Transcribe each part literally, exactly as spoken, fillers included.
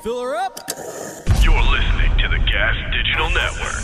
Fill her up. You're listening to the Gas Digital Network.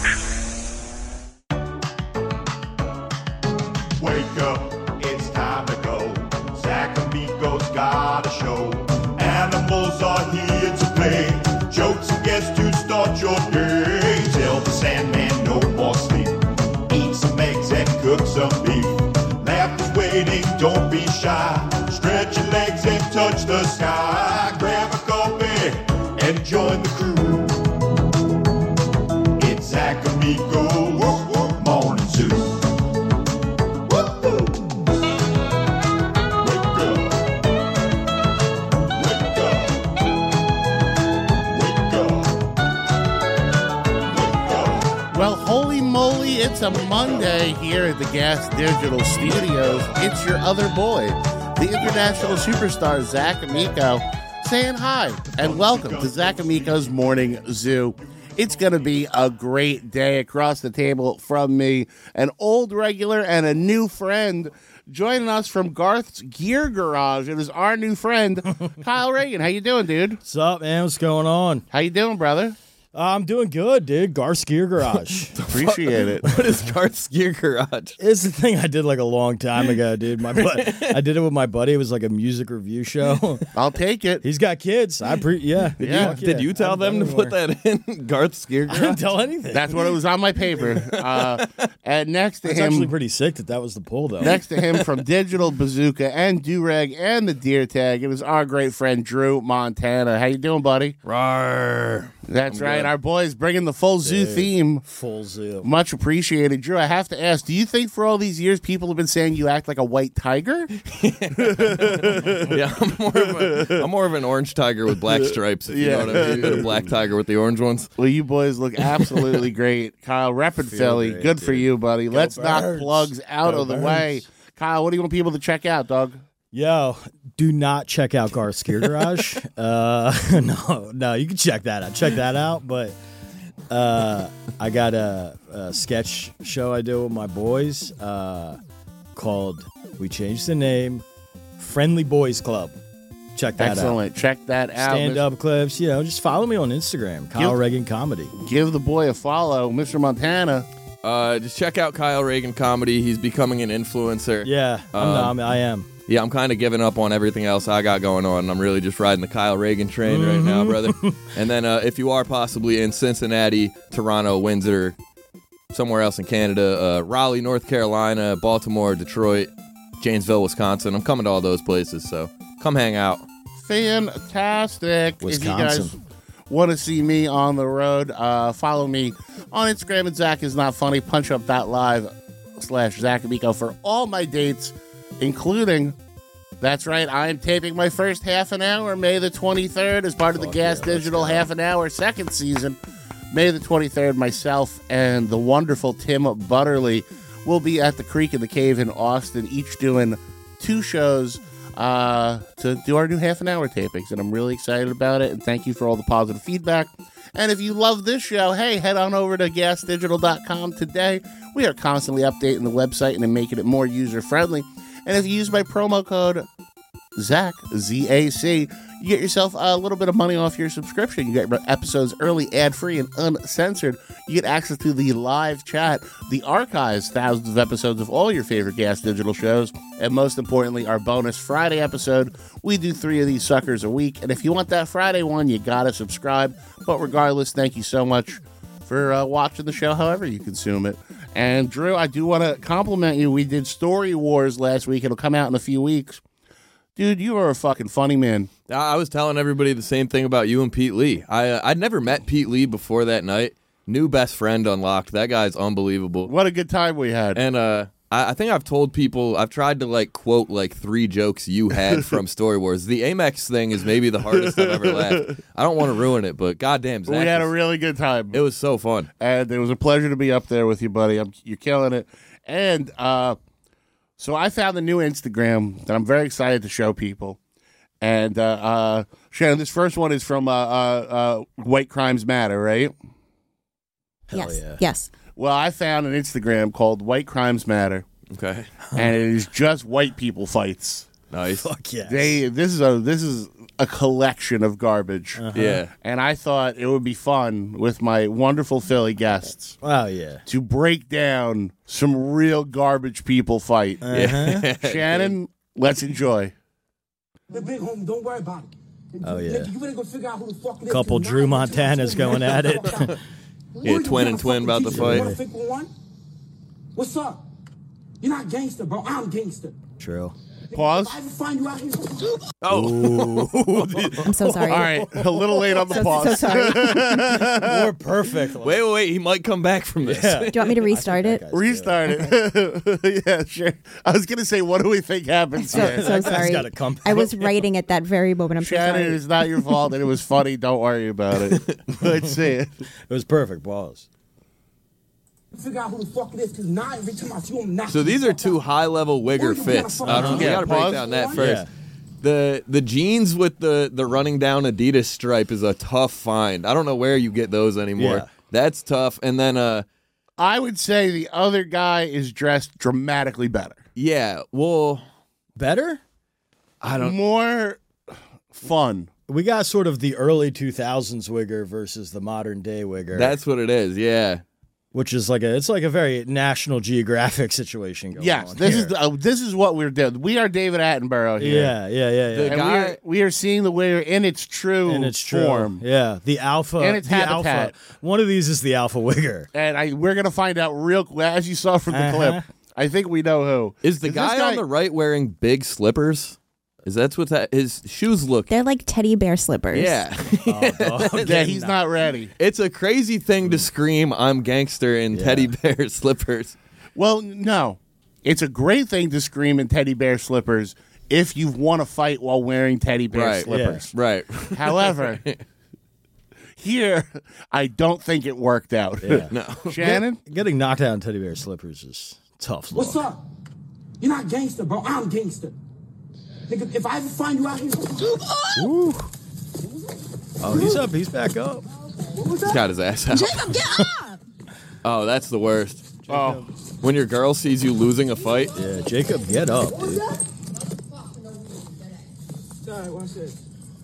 Wake up, it's time to go. Zach Amico's got a show. Animals are here to play. Jokes and guests to start your day. Tell the Sandman no more sleep. Eat some eggs and cook some beef. Laughter's waiting, don't be shy. Stretch your legs and touch the sky. Grab a coffee and join the crew. It's Zach Amico's Morning Zoo. Woo-hoo. Wake up. Wake up. Wake up. Wake up. Well, holy moly, it's a Monday here at the Gas Digital Studios. It's your other boy, the international superstar, Zach Amico, saying hi and welcome to Zach Amico's Morning Zoo. It's going to be a great day. Across the table from me, an old regular and a new friend. Joining us from Garth's Gear Garage, it is our new friend, Kyle Reagan. How you doing, dude? What's up, man? What's going on? How you doing, brother? Uh, I'm doing good, dude. Garth's Gear Garage. Appreciate it. What is Garth's Gear Garage? It's the thing I did like a long time ago, dude. My bu- I did it with my buddy. It was like a music review show. I'll take it. He's got kids. I pre yeah. Did, Yeah. you, did you tell them to put that in Garth's Gear I Garage? didn't tell anything. That's what it was on my paper. Uh, and next to It's him, actually pretty sick that that was the pull, though. next to him from Digital Bazooka and Durag and the Deer Tag, it was our great friend Drew Montana. How you doing, buddy? Rawr. That's I'm right. good. Our boys bringing the full zoo Dude. theme. Full zoo. Much appreciated. Drew, I have to ask, do you think for all these years people have been saying you act like a white tiger? Yeah, I'm more, of a, I'm more of an orange tiger with black stripes, if you Yeah. know what I mean. A black tiger with the orange ones. Well, you boys look absolutely great. Kyle, repping Philly. great, Good for dude. you, buddy. Let's knock Birds. plugs out Go of the Birds. way. Kyle, what do you want people to check out, dog? Yo, do not check out Garth's Gear Garage. uh, no, no, you can check that out. Check that out. But uh, I got a, a sketch show I do with my boys uh, called, we changed the name, Friendly Boys Club. Check that Excellent. Check that out. out. Stand up clips. You know, just follow me on Instagram, Kyle Give- Reagan Comedy. Give the boy a follow, Mister Montana. Uh, just check out Kyle Reagan Comedy. He's becoming an influencer. Yeah, I'm, Um, no, I'm, I am. Yeah, I'm kind of giving up on everything else I got going on. I'm really just riding the Kyle Reagan train right now, brother. And then uh, if you are possibly in Cincinnati, Toronto, Windsor, somewhere else in Canada, uh, Raleigh, North Carolina, Baltimore, Detroit, Janesville, Wisconsin, I'm coming to all those places, so come hang out. Fantastic. If you Wisconsin. guys want to see me on the road, uh, follow me on Instagram at Zach is not funny. Punch up that live slash Zach Amico for all my dates, including, that's right, I'm taping my first half an hour May the twenty-third as part of the Fuck Gas yeah, let's Digital go. half an hour second season. May the twenty-third, myself and the wonderful Tim Butterly will be at the Creek in the Cave in Austin, each doing two shows uh, to do our new half an hour tapings. And I'm really excited about it. And thank you for all the positive feedback. And if you love this show, hey, head on over to gas digital dot com today. We are constantly updating the website and making it more user-friendly. And if you use my promo code Zach, Z A C, you get yourself a little bit of money off your subscription. You get episodes early, ad-free, and uncensored. You get access to the live chat, the archives, thousands of episodes of all your favorite Gas Digital shows, and most importantly, our bonus Friday episode. We do three of these suckers a week, and if you want that Friday one, you gotta subscribe. But regardless, thank you so much for uh, watching the show however you consume it. And Drew, I do want to compliment you. We did Story Wars last week. It'll come out in a few weeks. Dude, you are a fucking funny man. I I was telling everybody the same thing about you and Pete Lee. I, uh, I'd never met Pete Lee before that night. New best friend unlocked. That guy's unbelievable. What a good time we had. And uh, I, I think I've told people, I've tried to like quote like three jokes you had from Story Wars. The Amex thing is maybe the hardest I've ever laughed. I don't want to ruin it, but goddamn, Zach, We had a was- really good time. it was so fun. And it was a pleasure to be up there with you, buddy. I'm, you're killing it. And uh, so I found the new Instagram that I'm very excited to show people. And uh, uh, Shannon, this first one is from uh, uh, uh, White Crimes Matter, right? Hell yes. yeah. Yes. Well, I found an Instagram called White Crimes Matter, Okay. and it is just white people fights. Nice. Fuck yes. They this is a this is a collection of garbage. Uh-huh. Yeah. And I thought it would be fun with my wonderful Philly guests Oh yeah. to break down some real garbage people fight. Uh-huh. Shannon, let's enjoy. The big homie, don't worry about it. Oh, yeah. You better go figure out who the fuck it is. Couple Cause Drew now- Montanas going at it. Yeah, twin and twin about the You fight. wanna pick one? What's up? You're not gangster, bro. I'm gangster. True. Pause. If I ever find you out here, Oh. I'm so sorry. All right, a little late on the So, pause. so sorry. More perfect. Wait, wait, wait. He might come back from this. Yeah. Do you want me to restart it? Restart it. Yeah, sure. I was gonna say, what do we think happens So, here? so sorry. gotta come I was back. writing at that very moment. I'm so Shannon, sorry. it's not your fault, and it was funny. Don't worry about it. Let's see it. It was perfect. Pause. figure out who the fuck it is. Because now every time I see you, I'm knocking So these you are the two fuck out. high-level wigger Or you wanna fits. fuck I don't. around. We Yeah, got to break pause. down that Yeah. first. The the jeans with the the running down Adidas stripe is a tough find. I don't know where you get those anymore. Yeah. That's tough. And then uh I would say the other guy is dressed dramatically better. yeah, well, Better? I don't. More fun. We got sort of the early two thousands wigger versus the modern day wigger. That's what it is. Yeah. which is like a it's like a very National Geographic situation going Yes, on. this here. is the, uh, this is what we're doing. We are David Attenborough here. yeah, yeah, yeah, yeah. The And we guy- are, we are seeing the wigger in its true and it's true. form. Yeah, the alpha And its the habitat. alpha. One of these is the alpha wigger. And I we're gonna find out real quick, as you saw from the Uh-huh. clip. I think we know who. Is the this guy, on the right wearing big slippers? Is that's what that his shoes look? They're like teddy bear slippers. Yeah. Yeah, he's not ready. It's a crazy thing to scream I'm gangster in Yeah. teddy bear slippers. Well, no. It's a great thing to scream in teddy bear slippers if you've won a fight while wearing teddy bear Right. slippers. Right. However, here I don't think it worked out. Yeah. No. Shannon? Getting knocked out in teddy bear slippers is tough. What's look. up? You're not gangster, bro. I'm gangster. Nigga, if I ever find you out here, Ooh. Oh, he's up. He's back up. what was He's that? got his ass out. Jacob, get up! Oh, that's the worst. Oh, When your girl sees you losing a fight. Yeah, Jacob, get up, What was dude. that? Sorry, watch this.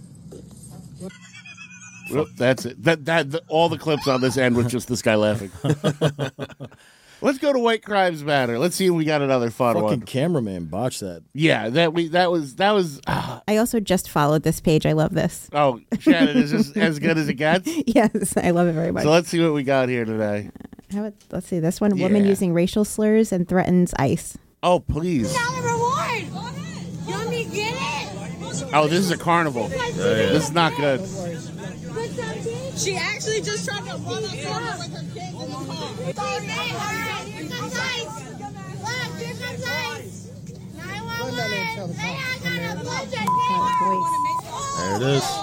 well, that's it. That that the, all the clips on this end was just this guy laughing. Let's go to White Crimes Matter. Let's see if we got another fun Fucking one. cameraman botched that. Yeah, that we that was that was. ah, I also just followed this page. I love this. oh, Shannon, is this as good as it gets? Yes, I love it very much. So let's see what we got here today. How about, let's see this one. Woman Yeah. using racial slurs and threatens ICE. Oh, please. Dollar reward! You want me to get it? Oh, this is a carnival. This is not good. She actually just tried to run us over with her kids in the car. Here comes ICE! Look, here comes ICE! nine one one! Hey, I got a bunch of There it is.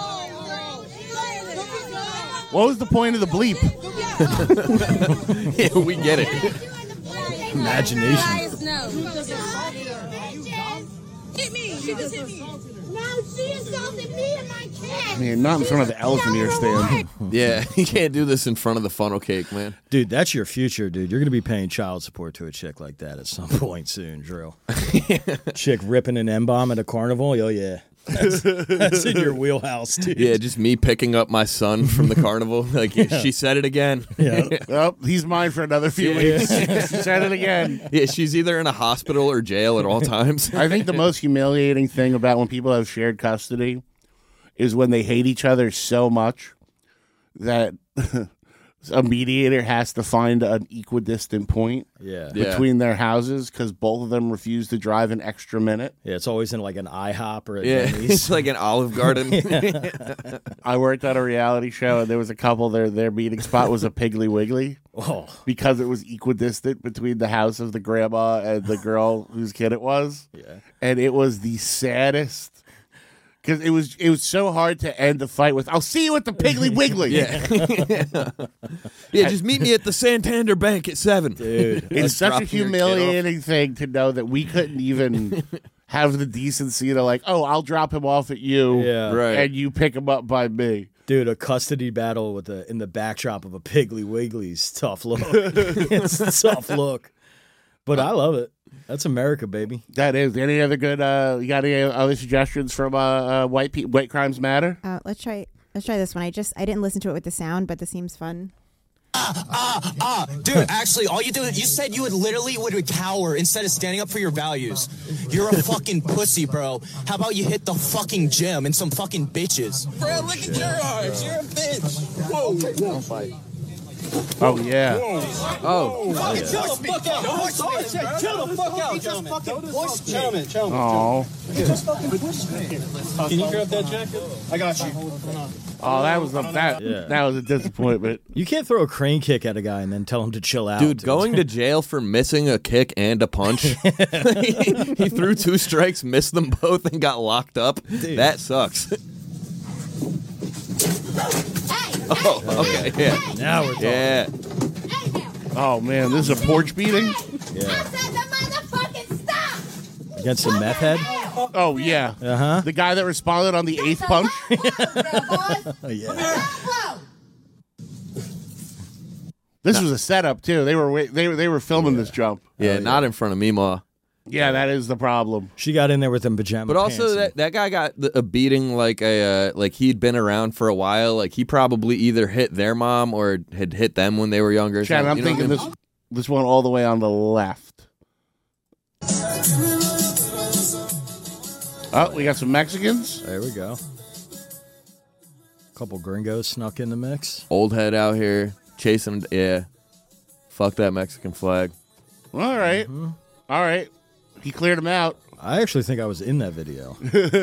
What was the point of the bleep? Yeah, we get it. Imagination. Guys, no. Hit me! She just hit me! No, she assaulted me and my kid! I mean, not in front of the elephant ear stand. Yeah, you can't do this in front of the funnel cake, man. Dude, that's your future, dude. You're going to be paying child support to a chick like that at some point soon, Drew. Chick ripping an M-bomb at a carnival? Oh, yeah. That's, that's in your wheelhouse, dude. Yeah, just me picking up my son from the carnival. Like, she said it again. Yeah. Oh, he's mine for another few weeks. Said it again. Yeah, she's either in a hospital or jail at all times. I think the most humiliating thing about when people have shared custody is when they hate each other so much that a mediator has to find an equidistant point Yeah. Yeah. between their houses because both of them refuse to drive an extra minute. Yeah, it's always in like an IHOP or a Yeah, Denny's. it's like an Olive Garden. I worked at a reality show and there was a couple, their, their meeting spot was a Piggly Wiggly Oh, because it was equidistant between the house of the grandma and the girl whose kid it was. yeah. And it was the saddest. Because it was it was so hard to end the fight with, I'll see you at the Piggly Wiggly. Yeah. Yeah, just meet me at the Santander Bank at seven. Dude. It's such a dropping your kid humiliating thing to know that we couldn't even have the decency to like, oh, I'll drop him off at you, Yeah. Right. and you pick him up by me. Dude, a custody battle with a in the backdrop of a Piggly Wiggly's tough look. It's a tough look. But I love it. That's America, baby. That is. Any other good? Uh, you got any other suggestions from uh, uh, white pe- white crimes matter? Uh, let's try. Let's try this one. I just I didn't listen to it with the sound, but this seems fun. Ah, ah, ah. Dude, actually, all you do is you said you would literally would cower instead of standing up for your values. You're a fucking pussy, bro. How about you hit the fucking gym and some fucking bitches? Bro, look at your arms. You're a bitch. Whoa, whoa. Oh yeah. Oh. Fucking chill the fuck out. Chill the fuck out, gentlemen. Gentlemen, gentlemen. Oh. Can you grab that jacket? I got you. Oh, that was a that Yeah. that was a disappointment. You can't throw a crane kick at a guy and then tell him to chill out. Dude, going to jail for missing a kick and a punch. he, he threw two strikes, missed them both, and got locked up. Dude. That sucks. Oh, okay, yeah. Now we're talking. Yeah. Oh man, this is a porch beating. Yeah. said the motherfucking stop! Against a meth head? Oh yeah. Uh huh. The guy that responded on the eighth punch. Oh, yeah. This was a setup too. They were wait- they were they were filming this jump. Yeah, not in front of me, Ma. Yeah, that is the problem. She got in there with them pajama But also pants that, that guy got the, a beating like a uh, like he'd been around for a while. Like he probably either hit their mom or had hit them when they were younger. Chad, I'm You know what thinking I mean? this this one all the way on the left. Oh, we got some Mexicans. There we go. Couple gringos snuck in the mix. Old head out here chasing. Yeah, fuck that Mexican flag. All right. All right. He cleared him out. I actually think I was in that video.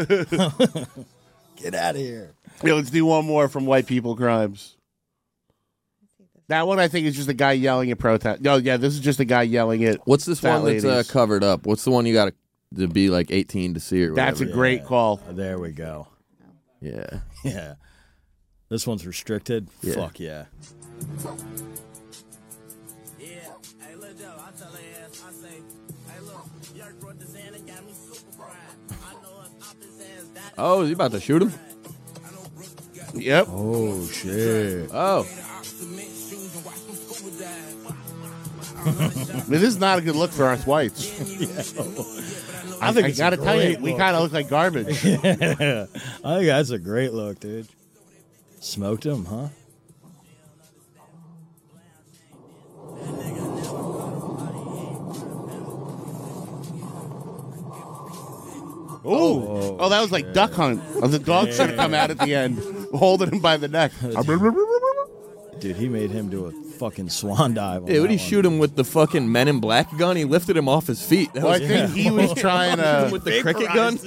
Get out of here. Yeah, let's do one more from White People Crimes. That one I think is just a guy yelling at protest. No, yeah, this is just a guy yelling at. What's this fat one that's uh, ladies. covered up? What's the one you got to, to be like eighteen to see or whatever? That's a great call. There we go. Yeah. Yeah. This one's restricted. Yeah. Fuck yeah. Oh, is he about to shoot him? Yep. Oh, shit. Oh. This is not a good look for us whites. I think I it's a gotta tell you, great we look. kind of look like garbage. I think that's a great look, dude. Smoked him, huh? Oh, oh, that was like Duck Hunt. Oh, the dog should have come out at the end, holding him by the neck. Dude, he made him do a fucking swan dive. On Yeah, would that he one. shoot him with the fucking Men in Black gun? He lifted him off his feet. That Well, I was- think he was trying to. with the cricket gun.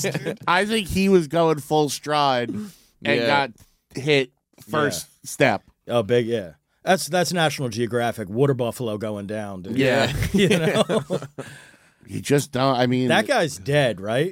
I think he was going full stride and Yeah. got hit first step. Oh, big, yeah. That's that's National Geographic. Water buffalo going down, dude. Yeah. You know? You just don't. I mean, That guy's dead, right?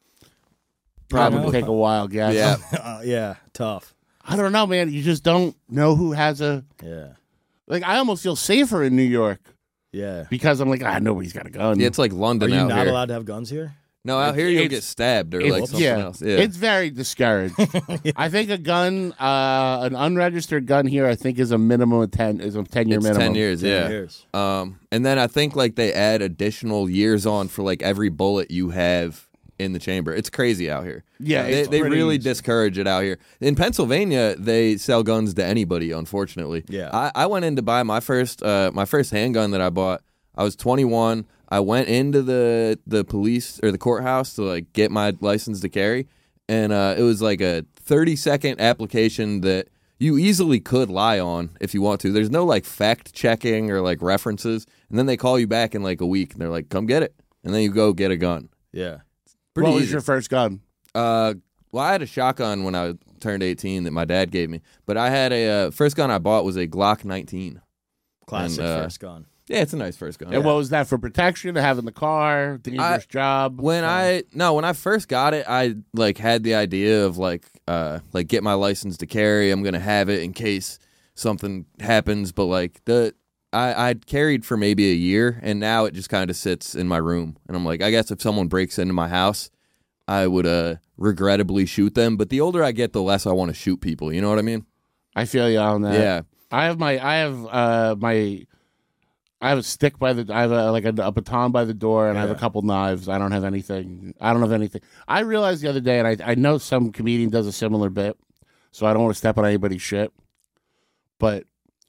probably you know? take a while, guess. Yeah. Uh, yeah, tough. I don't know, man. You just don't know who has a. Yeah. Like, I almost feel safer in New York Yeah. because I'm like, ah, nobody's got a gun. Yeah, it's like Are London you out not here. allowed to have guns here? No, out here you'll It's- get stabbed or It's- like something yeah, else. Yeah. it's very discouraged. I think a gun, uh, an unregistered gun here, I think is a minimum of ten, is a ten year It's minimum. ten years, Ten yeah. years. Um, and then I think like they add additional years on for like every bullet you have in the chamber. It's crazy out here. Yeah, they, it's they pretty really easy. discourage it out here. In Pennsylvania, they sell guns to anybody. Unfortunately, Yeah. I, I went in to buy my first uh, my first handgun that I bought. I was twenty-one. I went into the the police or the courthouse to like get my license to carry, and uh, it was like a thirty second application that you easily could lie on if you want to. There's no like fact checking or like references, and then they call you back in like a week and they're like, "Come get it," and then you go get a gun. Yeah. Pretty What was easy. your first gun? Uh, well, I had a shotgun when I turned eighteen that my dad gave me, but I had a uh, first gun I bought was a Glock nineteen. Classic And, uh, first gun. Yeah, it's a nice first gun. And what was that for protection? To have in the car, dangerous job. When I no, when I first got it, I like had the idea of like uh like get my license to carry. I'm gonna have it in case something happens. But like the I I carried for maybe a year, and now it just kind of sits in my room. And I'm like, I guess if someone breaks into my house, I would uh regrettably shoot them. But the older I get, the less I want to shoot people. You know what I mean? I feel you on that. Yeah. I have my I have uh my I have a stick by the. I have a, like a, a baton by the door, and Yeah. I have a couple knives. I don't have anything. I don't have anything. I realized the other day, and I I know some comedian does a similar bit, so I don't want to step on anybody's shit. But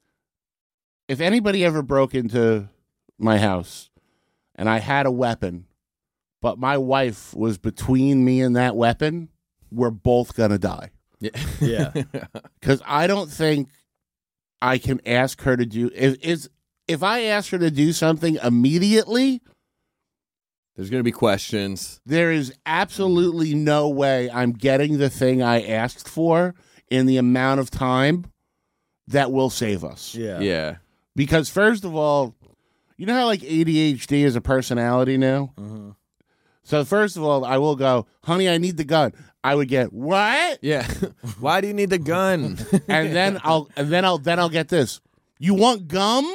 if anybody ever broke into my house, and I had a weapon, but my wife was between me and that weapon, we're both gonna die. Yeah. Yeah. Because I don't think I can ask her to do if is if I ask her to do something immediately, There's going to be questions. there is absolutely no way I'm getting the thing I asked for in the amount of time that will save us. Yeah. Yeah. Because first of all, you know how like A D H D is a personality now? Mm-hmm. So first of all, I will go, honey, I need the gun. I would get what? Yeah. Why do you need the gun? And then I'll and then I'll then I'll get this. You want gum?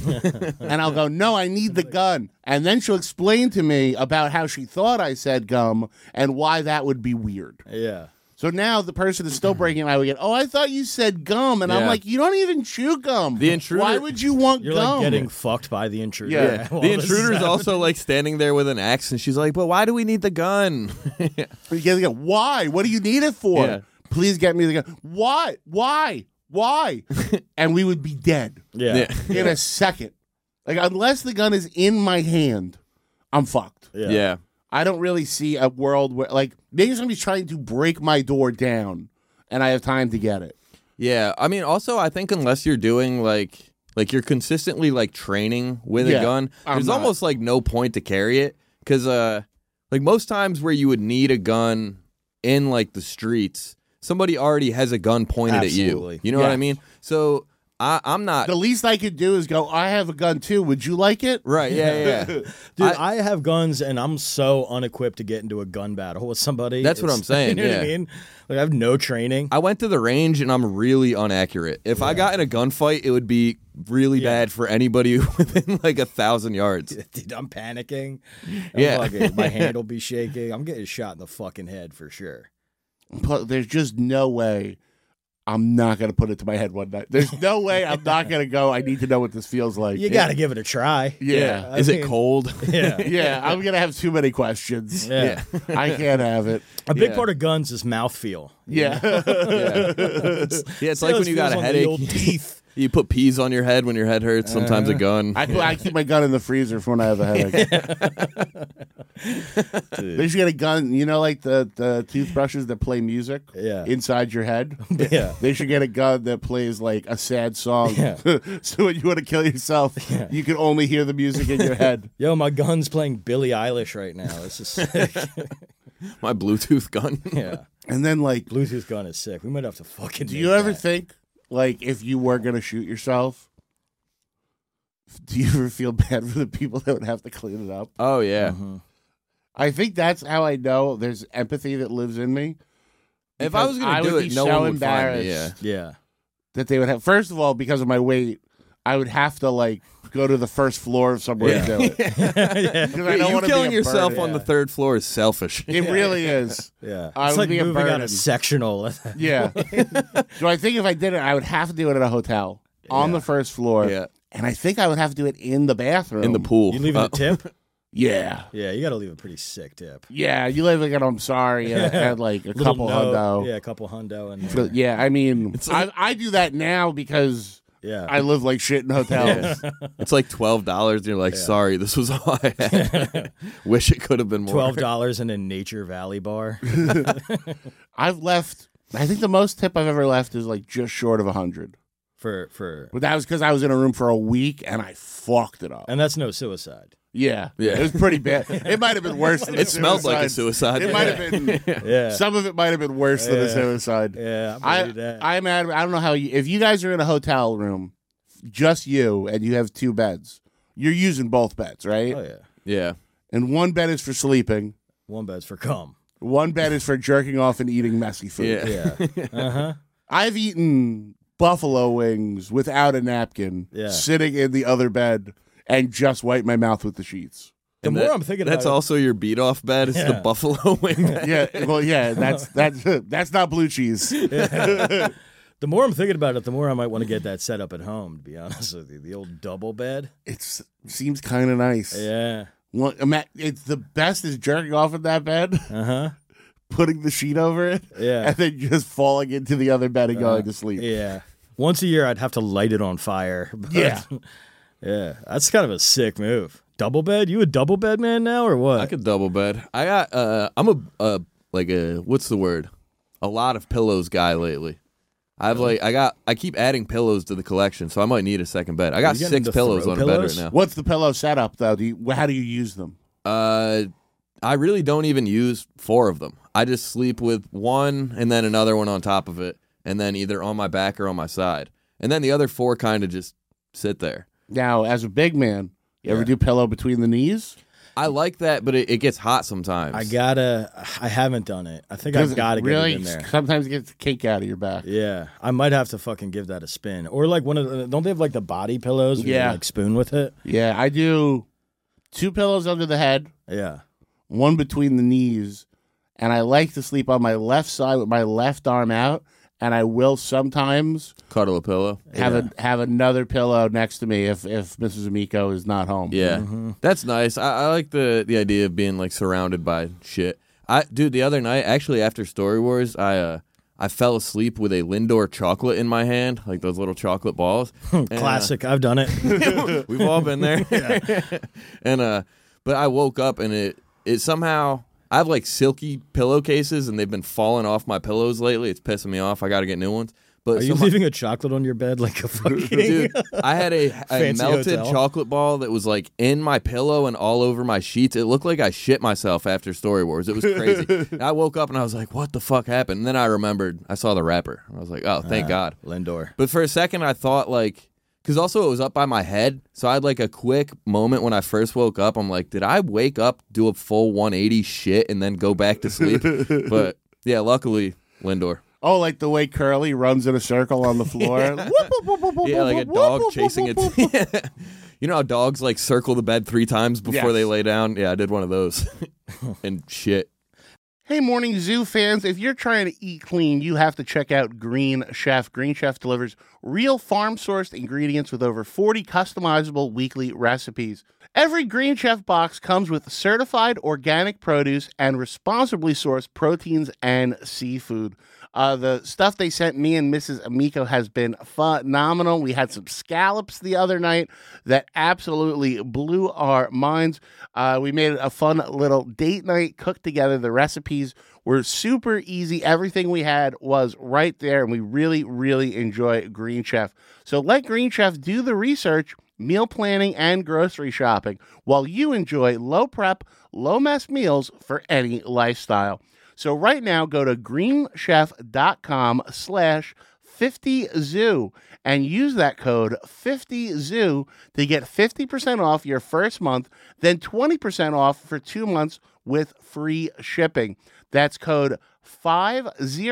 And I'll go, no, I need the gun. And then she'll explain to me about how she thought I said gum and why that would be weird. Yeah. So now the person is still breaking and I would get, oh, I thought you said gum. And I'm Yeah. like, you don't even chew gum. The intruder- Why would you want You're gum? like getting fucked by the intruder. Yeah. while The this is intruder's happening. also like standing there with an axe, and she's like, "But why do we need the gun?" You get- go, why? What do you need it for? Yeah. Please get me the gun. Why? Why? Why? And we would be dead Yeah. Yeah. in a second. Like, unless the gun is in my hand, I'm fucked. Yeah. Yeah. I don't really see a world where, like, maybe somebody's trying to break my door down and I have time to get it. Yeah. I mean, also, I think unless you're doing like like you're consistently like training with Yeah, a gun, I'm there's not. almost like no point to carry it because uh like most times where you would need a gun in like the streets, somebody already has a gun pointed Absolutely. at you. You know what Yeah. I mean? So I, I'm not The least I could do is go, I have a gun too. Would you like it? right. Yeah, yeah. yeah. Dude, I- I, have guns and I'm so unequipped to get into a gun battle with somebody. That's what It's- I'm saying, You know what I yeah. mean? Like I have no training. I went to the range and I'm really inaccurate. If I got in a gunfight, it would be really Yeah. bad for anybody within like a thousand yards. Dude, I'm panicking. I'm Yeah. fucking- my hand will be shaking. I'm getting shot in the fucking head for sure. But there's just no way I'm not going to put it to my head one night. There's no way I'm not going to go, I need to know what this feels like. You got to give it a try. Yeah. I Is mean, it cold? Yeah. Yeah, I'm going to have too many questions. Yeah. I can't have it. A big Yeah. part of guns is mouthfeel. Yeah. Yeah, yeah it's See like how when this you got feels a on the headache. old teeth. You put peas on your head when your head hurts. Sometimes a gun. I, put, I keep my gun in the freezer for when I have a headache. They should get a gun, you know, like the, the toothbrushes that play music Yeah. inside your head? Yeah. They should get a gun that plays like a sad song. Yeah. So when you want to kill yourself, you can only hear the music in your head. Yo, my gun's playing Billie Eilish right now. This is sick. My Bluetooth gun. Yeah. And then, like, Bluetooth gun is sick. We might have to fucking do make you ever that. think, like, if you were going to shoot yourself, do you ever feel bad for the people that would have to clean it up? Oh yeah. Mm-hmm. I think that's how I know there's empathy that lives in me. If I was Because I gonna do would it, be no so one would find me. Yeah. embarrassed. Yeah. That they would have, first of all, because of my weight, I would have to, like, go to the first floor of somewhere Yeah. to do it. 'Cause I don't you wanna be killing a yourself burden. on the third floor is selfish. It really is. Yeah. I It's would like be a moving out burden. of sectional. Yeah. So I think if I did it, I would have to do it at a hotel on the first floor. Yeah. And I think I would have to do it in the bathroom. In the pool. You leaving Uh, a tip? Yeah. Yeah, you got to leave a pretty sick tip. Yeah, you live like an I'm sorry and had like a Little couple note. hundo. Yeah, a couple hundo. And But, yeah, I mean, like- I, I do that now because yeah. I live like shit in hotels. It's like twelve dollars, and you're like, "Sorry, this was all I had. Wish it could have been more." twelve dollars in a Nature Valley bar. I've left, I think the most tip I've ever left is like just short of a hundred. for for But that was because I was in a room for a week and I fucked it up. and that's no suicide. Yeah, Yeah. it was pretty bad. It might have been worse than a It smelled like a suicide. It might have been. Yeah. Some of it might have been worse than a Yeah. suicide. Yeah, I I believe that. I imagine I don't know how you if you guys are in a hotel room, just you and you have two beds, you're using both beds, right? Oh yeah. Yeah. And one bed is for sleeping, One bed's for cum. one bed is for jerking off and eating messy food. Yeah. Yeah. Uh-huh. I've eaten buffalo wings without a napkin, Yeah. sitting in the other bed, and just wipe my mouth with the sheets. The And more that- I'm thinking That's about also your beat off bed. It's the Yeah. buffalo wing bed. Yeah, well, yeah, that's that's that's not blue cheese. it, The more I'm thinking about it, the more I might want to get that set up at home, to be honest with you. The old double bed. It seems kind of nice. Yeah. Well, it's the best is jerking off in that bed, Uh-huh. putting the sheet over it, Yeah. and then just falling into the other bed and Uh, going to sleep. Yeah. Once a year, I'd have to light it on fire. but- Yeah. Yeah. That's kind of a sick move. Double bed? You a double bed man now or what? I could double bed. I got. Uh, I'm a uh, like a what's the word? A lot of pillows guy lately. I've like I got I keep adding pillows to the collection, so I might need a second bed. I got you getting six the pillows throw on a bed pillows? right now. What's the pillow setup, though? Do you, how do you use them? Uh, I really don't even use four of them. I just sleep with one and then another one on top of it, and then either on my back or on my side, and then the other four kind of just sit there. Now, as a big man, you ever Yeah. do pillow between the knees? I like that, but it, it gets hot sometimes. I gotta. I haven't done it. I think Does I've it got to really, get it in there. Sometimes it gets the cake out of your back. Yeah, I might have to fucking give that a spin. Or like one of the, don't they have like the body pillows? Where you Yeah. like spoon with it. Yeah, I do two pillows under the head, Yeah. one between the knees, and I like to sleep on my left side with my left arm out, and I will sometimes Cuddle a pillow. have Yeah. a have another pillow next to me if if Missus Amico is not home. Yeah, Mm-hmm. that's nice. I, I like the the idea of being like surrounded by shit. I dude, the other night, actually after Story Wars, I uh I fell asleep with a Lindor chocolate in my hand, like those little chocolate balls. And, uh, Classic. I've done it. we've all been there. and uh, but I woke up and it it somehow. I have like silky pillowcases and they've been falling off my pillows lately. It's pissing me off. I got to get new ones. But Are you somehow- leaving a chocolate on your bed like a fucking Dude, I had a, a Fancy melted hotel. chocolate ball that was like in my pillow and all over my sheets. It looked like I shit myself after Story Wars. It was crazy. And I woke up and I was like, what the fuck happened? And then I remembered I saw the wrapper. I was like, oh, thank Ah, God. Lindor? But for a second, I thought like, because also it was up by my head. So I had like a quick moment when I first woke up. I'm like, did I wake up, do a full one eighty shit, and then go back to sleep? But yeah, luckily, Lindor. Oh, like the way Curly runs in a circle on the floor. Yeah, like a dog chasing its. You know how dogs like circle the bed three times before Yes. they lay down? Yeah, I did one of those. And shit. Hey, Morning Zoo fans, if you're trying to eat clean, you have to check out Green Chef. Green Chef delivers real farm-sourced ingredients with over forty customizable weekly recipes. Every Green Chef box comes with certified organic produce and responsibly sourced proteins and seafood. Uh, the stuff they sent me and Missus Amico has been phenomenal. We had some scallops the other night that absolutely blew our minds. Uh, we made it a fun little date night, cooked together. The recipes were super easy. Everything we had was right there, and we really, really enjoy Green Chef. So let Green Chef do the research, meal planning, and grocery shopping while you enjoy low prep, low mess meals for any lifestyle. So right now, go to greenchef.com slash 50zoo and use that code fifty zoo to get fifty percent off your first month, then twenty percent off for two months with free shipping. That's code fifty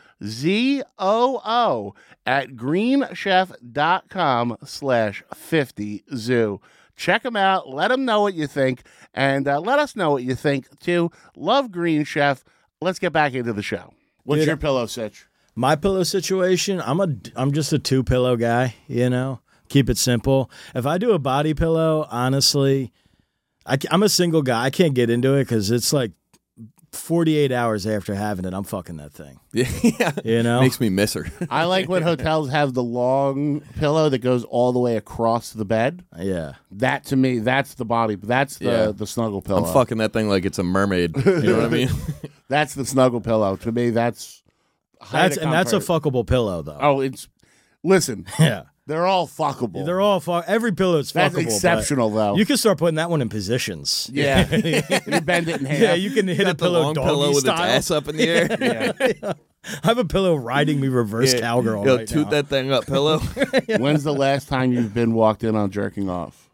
Z O O at greenchef.com slash 50zoo. Check them out. Let them know what you think, and uh, let us know what you think, too. Love Green Chef. Let's get back into the show. What's Dude, your pillow sitch? My pillow situation, I'm a I'm just a two pillow guy, you know. Keep it simple. If I do a body pillow, honestly, I, am a single guy. I can't get into it because it's like forty-eight hours after having it, I'm fucking that thing. Yeah, you know, makes me miss her. I like when hotels have the long pillow that goes all the way across the bed. Yeah, that to me, that's the body. That's the Yeah. the snuggle pillow. I'm fucking that thing like it's a mermaid. You know what I mean? That's the snuggle pillow. To me, that's height that's of and that's a comfort. fuckable pillow though. Oh, it's listen. Yeah. They're all fuckable. They're all fu- every pillow is That's fuckable. exceptional, but though. You can start putting that one in positions. Yeah, you bend it in half. Yeah, you can hit Got a the pillow long doggy pillow with style. its ass up in the air. Yeah. I have a pillow riding me reverse Yeah. cowgirl Yo, right toot now. that thing up, pillow. When's the last time you've been walked in on jerking off?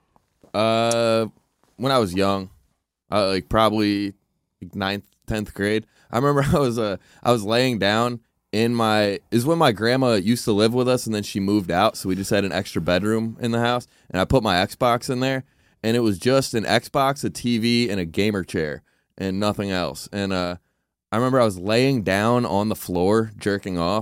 Uh, when I was young, uh, like probably like ninth, tenth grade. I remember I was uh, I was laying down in my is when my grandma used to live with us, and then she moved out, so we just had an extra bedroom in the house, and I put my Xbox in there, and it was just an Xbox, a T V, and a gamer chair, and nothing else. And uh, I remember I was laying down on the floor jerking off,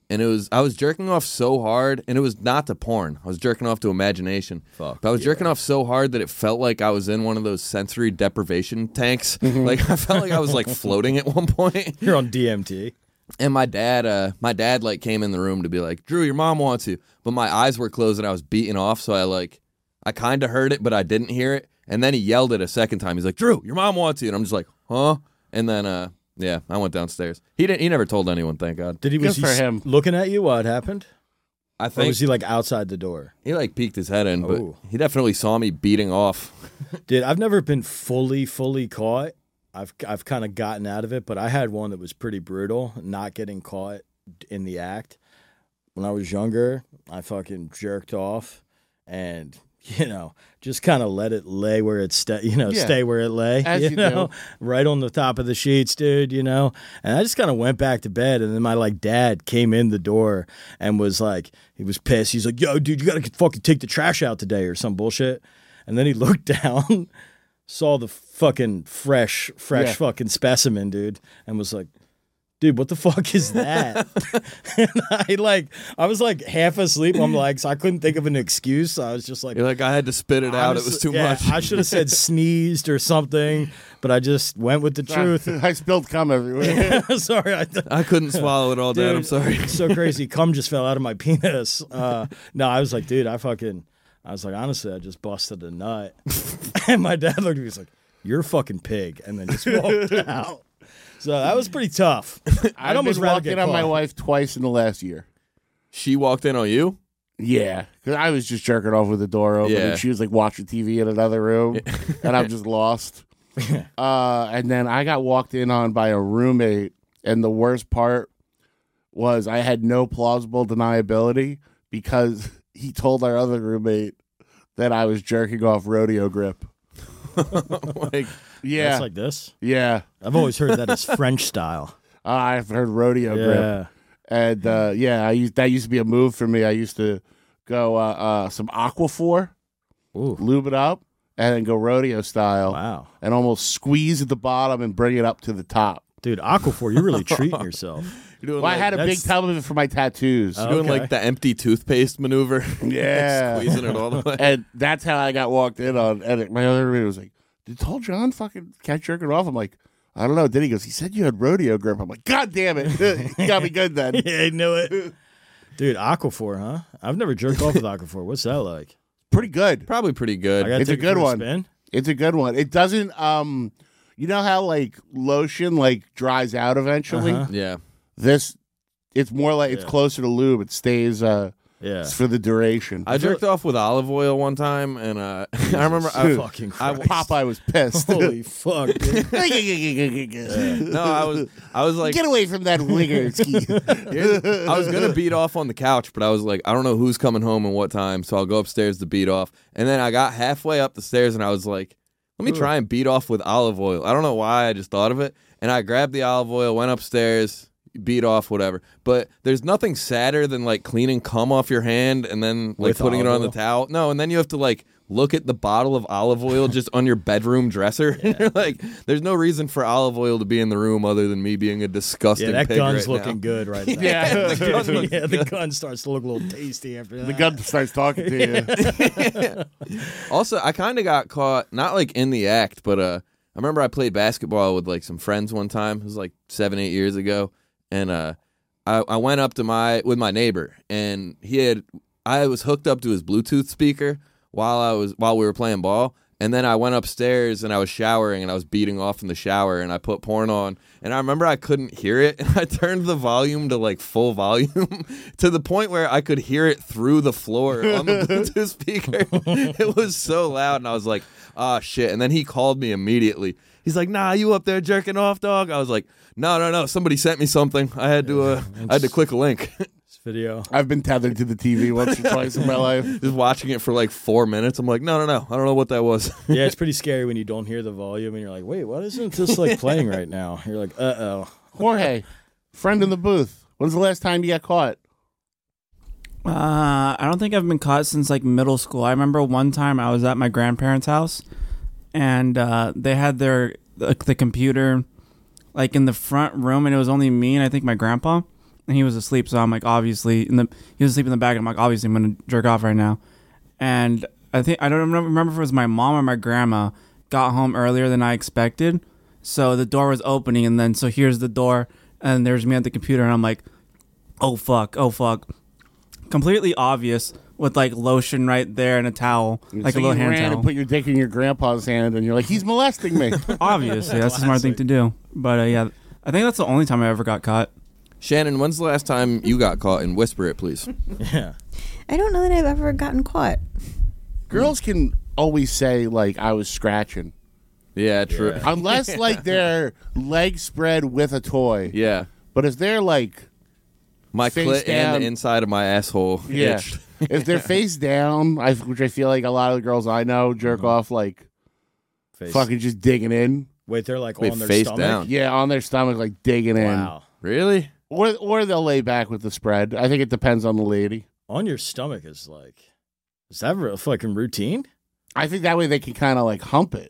and it was I was jerking off so hard, and it was not to porn. I was jerking off to imagination. Fuck. But I was yeah. jerking off so hard that it felt like I was in one of those sensory deprivation tanks. Like I felt like I was like floating at one point. You're on D M T. And my dad, uh, my dad like came in the room to be like, Drew, your mom wants you. But my eyes were closed and I was beating off, so I like, I kind of heard it, but I didn't hear it. And then he yelled it a second time. He's like, Drew, your mom wants you. And I'm just like, huh? And then, uh, yeah, I went downstairs. He didn't. He never told anyone. Thank God. Did he? Was Good he for him. looking at you while it happened? I Or think was he like outside the door? he like peeked his head in, but Oh. he definitely saw me beating off. Dude, I've never been fully, fully caught. I've I've kind of gotten out of it, but I had one that was pretty brutal, not getting caught in the act. When I was younger, I fucking jerked off and, you know, just kind of let it lay where it stay, you know, Yeah. stay where it lay, As you, you know, do. right on the top of the sheets, dude, you know. And I just kind of went back to bed, and then my like dad came in the door and was like, he was pissed. He's like, "Yo, dude, you got to fucking take the trash out today," or some bullshit. And then he looked down, saw the fucking fresh, fresh Yeah. fucking specimen, dude, and was like, dude, what the fuck is that? And I like, I was like half asleep. I'm like, so I couldn't think of an excuse. I was just like, You're like, I had to spit it out. It was honestly- too yeah, much. I should have said sneezed or something, but I just went with the truth. I spilled cum everywhere. Sorry, I, I couldn't swallow it all, Dad. I'm Dude, sorry. it's so crazy. Cum just fell out of my penis. Uh, no, I was like, dude, I fucking, I was like, honestly, I just busted a nut. And my dad looked at me, he's like, you're a fucking pig, and then just walked out. So that was pretty tough. I'd I've almost been rather walking get on my caught. wife twice in the last year. She walked in on you. Yeah, because I was just jerking off with the door open, Yeah. and she was like watching T V in another room, and I'm just lost. Uh, and then I got walked in on by a roommate, and the worst part was I had no plausible deniability because he told our other roommate that I was jerking off rodeo grip. Like, Yeah, That's like this. yeah. I've always heard that as French style. Uh, I've heard rodeo grip. Yeah. And uh, yeah, I used, that used to be a move for me. I used to go uh, uh, some Aquaphor, Ooh. lube it up, and then go rodeo style. Wow. And almost squeeze at the bottom and bring it up to the top. Dude, Aquaphor, you're really treating yourself. you're doing Well, I like, had a big that's- tub of it for my tattoos. you're doing Okay. like the empty toothpaste maneuver. Yeah. Like squeezing it all the way. And that's how I got walked in on. And it- my other roommate was like, did Tall John fucking catch jerking off? I'm like, I don't know. Then he goes, he said you had rodeo grip. I'm like, God damn it. You got me good then. Yeah, I knew it. Dude, Aquaphor, huh? I've never jerked off with Aquaphor. What's that like? Pretty good. Probably pretty I good. gotta It's a take it good for one. spin? It's a good one. It doesn't, um, you know how like lotion like dries out eventually? Uh-huh. Yeah. This, it's more like, it's Yeah. closer to lube. It stays uh, Yeah. it's for the duration. I jerked off with olive oil one time, and uh, I remember I, Fucking I, Christ. Popeye was pissed. Holy fuck, dude. no, I was I was like, Get away from that wigger. here's- I was gonna beat off on the couch, but I was like, I don't know who's coming home and what time, so I'll go upstairs to beat off. And then I got halfway up the stairs, and I was like, let me try and beat off with olive oil. I don't know why, I just thought of it, and I grabbed the olive oil, went upstairs, beat off, whatever. But there's nothing sadder than like cleaning cum off your hand and then like With putting it olive on the oil? towel. No, and then you have to like look at the bottle of olive oil just on your bedroom dresser. And you're like, there's no reason for olive oil to be in the room other than me being a disgusting Yeah, that pig gun's right looking now. good right now. Yeah. The gun looks yeah, the gun starts to look a little tasty after that. The gun starts talking to you. Also, I kind of got caught, not like in the act, but uh, I remember I played basketball with like some friends one time. It was like seven, eight years ago, and uh, I, I went up to my with my neighbor, and he had I was hooked up to his Bluetooth speaker while I was while we were playing ball. And then I went upstairs and I was showering and I was beating off in the shower and I put porn on. And I remember I couldn't hear it. And I turned the volume to like full volume to the point where I could hear it through the floor on the Bluetooth speaker. It was so loud. And I was like, ah, shit. And then he called me immediately. He's like, nah, you up there jerking off, dog? I was like, no, no, no. Somebody sent me something. I had to, uh, I had to click a link. This video. I've been tethered to the T V once or twice in my life. Just watching it for like four minutes. I'm like, no, no, no. I don't know what that was. Yeah, it's pretty scary when you don't hear the volume and you're like, wait, what isn't this like playing right now? You're like, uh oh. Jorge, friend in the booth. When's the last time you got caught? Uh, I don't think I've been caught since like middle school. I remember one time I was at my grandparents' house, and uh, they had their like the computer like in the front room, and it was only me and I think my grandpa. and he was asleep. So I'm like, obviously, in the he was asleep in the back. And I'm like, obviously, I'm gonna jerk off right now. And I think I don't remember if it was my mom or my grandma got home earlier than I expected. So the door was opening, and then so here's the door, and there's me at the computer, and I'm like, oh fuck, oh fuck, completely obvious with like lotion right there and a towel, like so a little you hand ran towel. and put your dick in your grandpa's hand, and you're like, he's molesting me. Obviously, that's a smart thing to do. But uh, yeah, I think that's the only time I ever got caught. Shannon, when's the last time you got caught? And whisper it, please. Yeah. I don't know that I've ever gotten caught. Girls can always say like I was scratching. Yeah, true. Yeah. Unless like they're leg spread with a toy. Yeah. But if they're like my face clit down, and the inside of my asshole yeah. itched. If they're face down, I, which I feel like a lot of the girls I know jerk Mm-hmm. off like Face. fucking just digging in. Wait, they're like Wait, on their face stomach? down. Yeah, on their stomach, like digging Wow. Really? in. Or or they'll lay back with the spread. I think it depends on the lady. On your stomach is like, is that real fucking routine? I think that way they can kind of like hump it.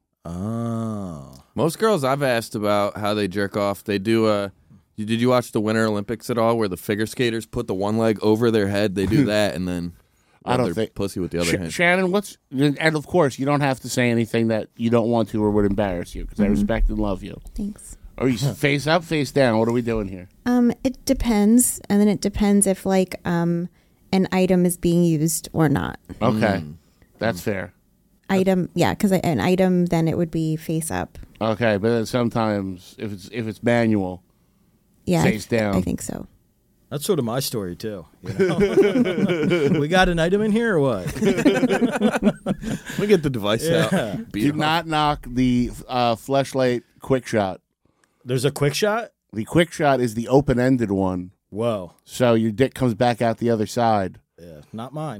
Oh. Most girls I've asked about how they jerk off, they do uh you- did you watch the Winter Olympics at all where the figure skaters put the one leg over their head? They do that and then I rub don't their think- pussy with the other Sh- hand. Shannon, what's and of course you don't have to say anything that you don't want to or would embarrass you because I respect and love you. Thanks. Are you face up, face down? What are we doing here? Um, it depends, and then it depends if like um an item is being used or not. Okay, that's fair. Item, yeah, because an item then it would be face up. Okay, but then sometimes if it's if it's manual, Yeah, face I, down. I think so. That's sort of my story, too. You know? We got an item in here or what? Let me get the device Yeah. out. Beat Do it off. not knock the uh, Fleshlight Quick Shot. There's a quick shot? The Quick Shot is the open-ended one, Whoa. so your dick comes back out the other side, Yeah, not mine.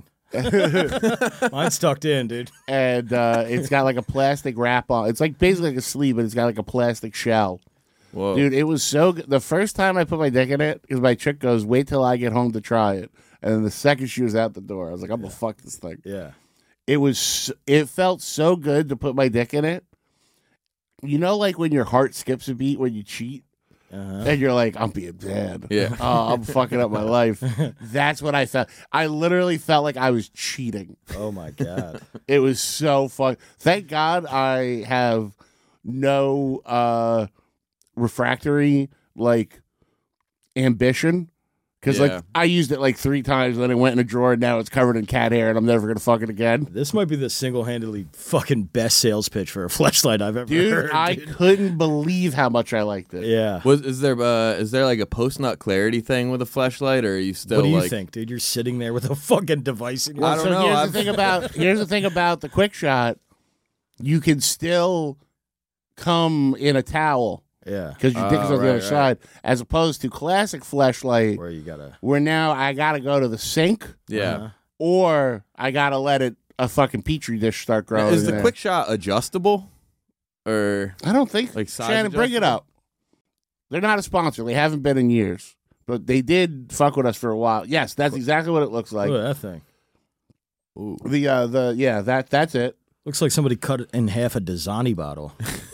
Mine's tucked in, dude. and uh, it's got like a plastic wrap on. It's like basically like a sleeve, but it's got like a plastic shell. Whoa. Dude, it was so good. The first time I put my dick in it, because my chick goes, wait till I get home to try it. And then the second she was out the door, I was like, I'm going to fuck this thing. Yeah. It was, it felt so good to put my dick in it. You know, like when your heart skips a beat when you cheat? Uh-huh. And you're like, I'm being bad. Yeah. Oh, I'm fucking up my life. That's what I felt. I literally felt like I was cheating. Oh, my God. It was so fun. Thank God I have no uh, refractory like ambition because Yeah. like I used it like three times, and then it went in a drawer, and now it's covered in cat hair, and I'm never gonna fuck it again. This might be the single-handedly fucking best sales pitch for a fleshlight I've ever Dude, heard. I dude. couldn't believe how much I liked it. Yeah. Was is there uh, is there like a post nut clarity thing with a fleshlight, or are you still What do you like think, dude? You're sitting there with a fucking device in your I Well, don't so know, here's I've- the thing about here's the thing about the Quick Shot. You can still come in a towel Yeah. because your dick is Oh, on the right, other right. side, as opposed to classic fleshlight, Where you gotta. where now I gotta go to the sink yeah? Uh-huh. or I gotta let it a fucking petri dish start growing. Is in the there. quick shot adjustable, or I don't think. like size Shannon, bring it adjustable? up. They're not a sponsor. They haven't been in years, but they did fuck with us for a while. Yes, that's exactly what it looks like. Look at that thing. Ooh. The uh, the yeah, that that's it. Looks like somebody cut in half a Dasani bottle.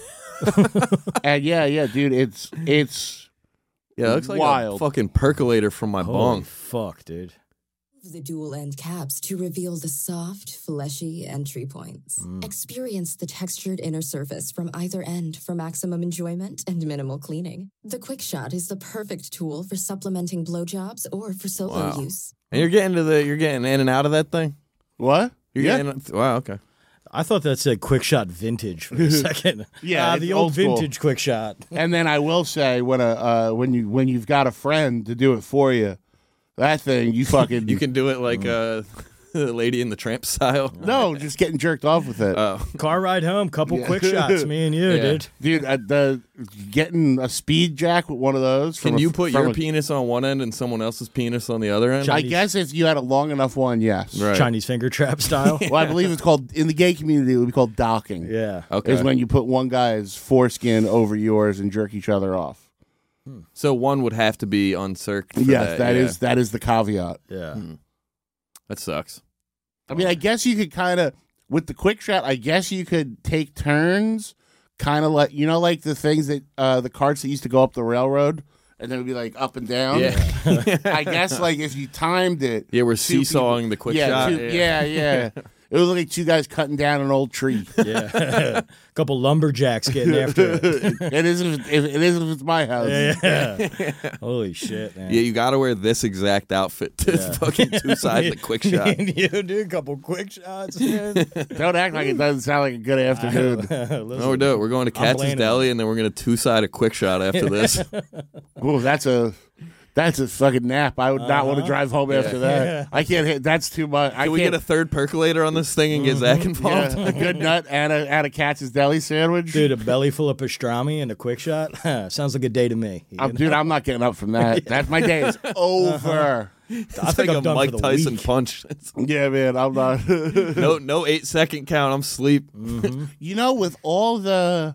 And yeah, yeah, dude, it's it's Yeah, it looks like wild. a fucking percolator from my Holy bong. fuck, dude. The dual end caps to reveal the soft, fleshy entry points. Experience the textured inner surface from either end for maximum enjoyment and minimal cleaning. The Quick Shot is the perfect tool for supplementing blowjobs or for solo Wow. use. And you're getting to the you're getting in and out of that thing. what? You're Yeah. getting wow. Okay. I thought that said Quick Shot Vintage for a second. Yeah, Ah, it's the old, old school. vintage Quick Shot. And then I will say when a uh, when you when you've got a friend to do it for you, that thing you fucking You can do it like uh, the Lady in the Tramp style. no, just getting jerked off with it. Oh, Car ride home, couple Yeah. quick shots, me and you, Yeah. dude. Dude, uh, the getting a speed jack with one of those. from can a- you put from your a- penis on one end and someone else's penis on the other end? I Chinese- guess if you had a long enough one, yes. Right. Chinese finger trap style. Well, I believe it's called in the gay community. It would be called docking. Yeah. Okay. Is when you put one guy's foreskin over yours and jerk each other off. So one would have to be uncirced. For Yes, that, that yeah. is that is the caveat. Yeah. That sucks. I mean, I guess you could kind of with the quick shot. I guess you could take turns, kind of like you know, like the things that uh, the carts that used to go up the railroad, and then it'd be like up and down. Yeah. I guess like if you timed it. Yeah, we're two seesawing people- the quick yeah, shot. two- yeah, yeah. It was like two guys cutting down an old tree. Yeah, a couple lumberjacks getting after it. It isn't. If, it isn't if it's my house. Yeah. Holy shit, man. Yeah, you got to wear this exact outfit to Yeah. fucking two side the quick Me shot. and you do a couple quick shots, man. Don't act like it doesn't sound like a good afternoon. No, we're doing. We're going to I'm Katz's blaming Deli, and then we're going to two side a quick shot after this. Ooh, that's a that's a fucking nap. I would not want to Uh-huh. drive home after that. Yeah. I can't hit. That's too much. I Can we can't. get a third percolator on this thing and get Zach involved? yeah, a good nut and a, and a Katz's Deli sandwich. Dude, a belly full of pastrami and a quick shot. Sounds like a day to me. you I'm, know? dude, I'm not getting up from that. That my day is over. It's I think like I'm a done Mike for the Tyson week. punch. It's- Yeah, man, I'm not. no, no eight second count. I'm asleep. You know, with all the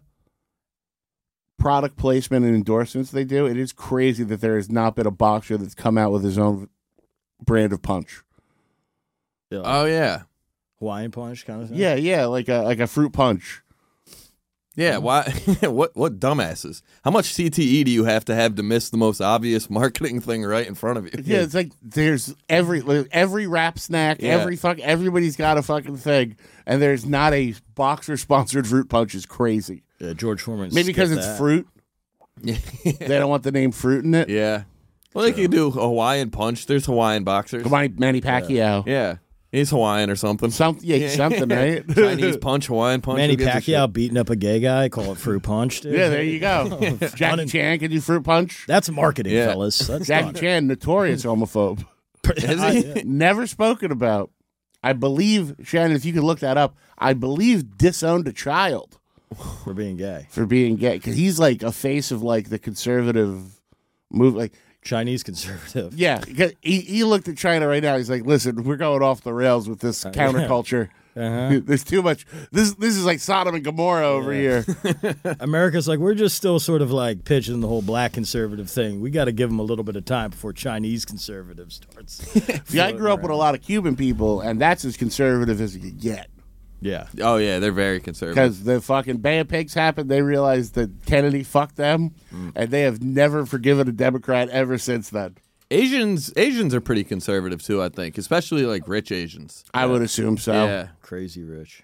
product placement and endorsements they do, it is crazy that there has not been a boxer that's come out with his own brand of punch. Yeah, Oh yeah, Hawaiian punch kind of thing. Yeah, yeah, like a like a fruit punch. yeah. Why? what? What dumbasses? How much C T E do you have to have to miss the most obvious marketing thing right in front of you? Yeah, it's like there's every like, every rap snack, Yeah. every fuck, everybody's got a fucking thing, and there's not a boxer sponsored fruit punch. Is crazy. Yeah, George Foreman. Maybe because skipped it's that. fruit. Yeah. They don't want the name fruit in it. Yeah. Well, they could do a Hawaiian punch. There's Hawaiian boxers. Come on, Manny Pacquiao. Yeah. He's Hawaiian or something. Some, yeah, something, right? Chinese punch, Hawaiian punch. Manny who gives a Pacquiao shit? beating up a gay guy, call it fruit punch. Dude. Yeah, there you go. Jackie Un- Chan can do fruit punch. That's marketing, Yeah. fellas. That's Jackie done. Chan, notorious homophobe. Is Ah, he? yeah. Never spoken about. I believe, Shannon, if you could look that up, I believe disowned a child For being gay. for being gay. Because he's like a face of like the conservative move. Like, Chinese conservative. yeah, 'cause he, he looked at China right now. He's like, listen, we're going off the rails with this counterculture. Uh-huh. There's too much. This this is like Sodom and Gomorrah over here. America's like, we're just still sort of like pitching the whole black conservative thing. We got to give them a little bit of time before Chinese conservative starts. See, I grew up with a lot of Cuban people, and that's as conservative as you could get. Yeah. Oh, yeah. They're very conservative. Because the fucking Bay of Pigs happened, they realized that Kennedy fucked them, and they have never forgiven a Democrat ever since then. Asians Asians are pretty conservative, too, I think. Especially, like, rich Asians. I would assume so. Yeah. Crazy rich.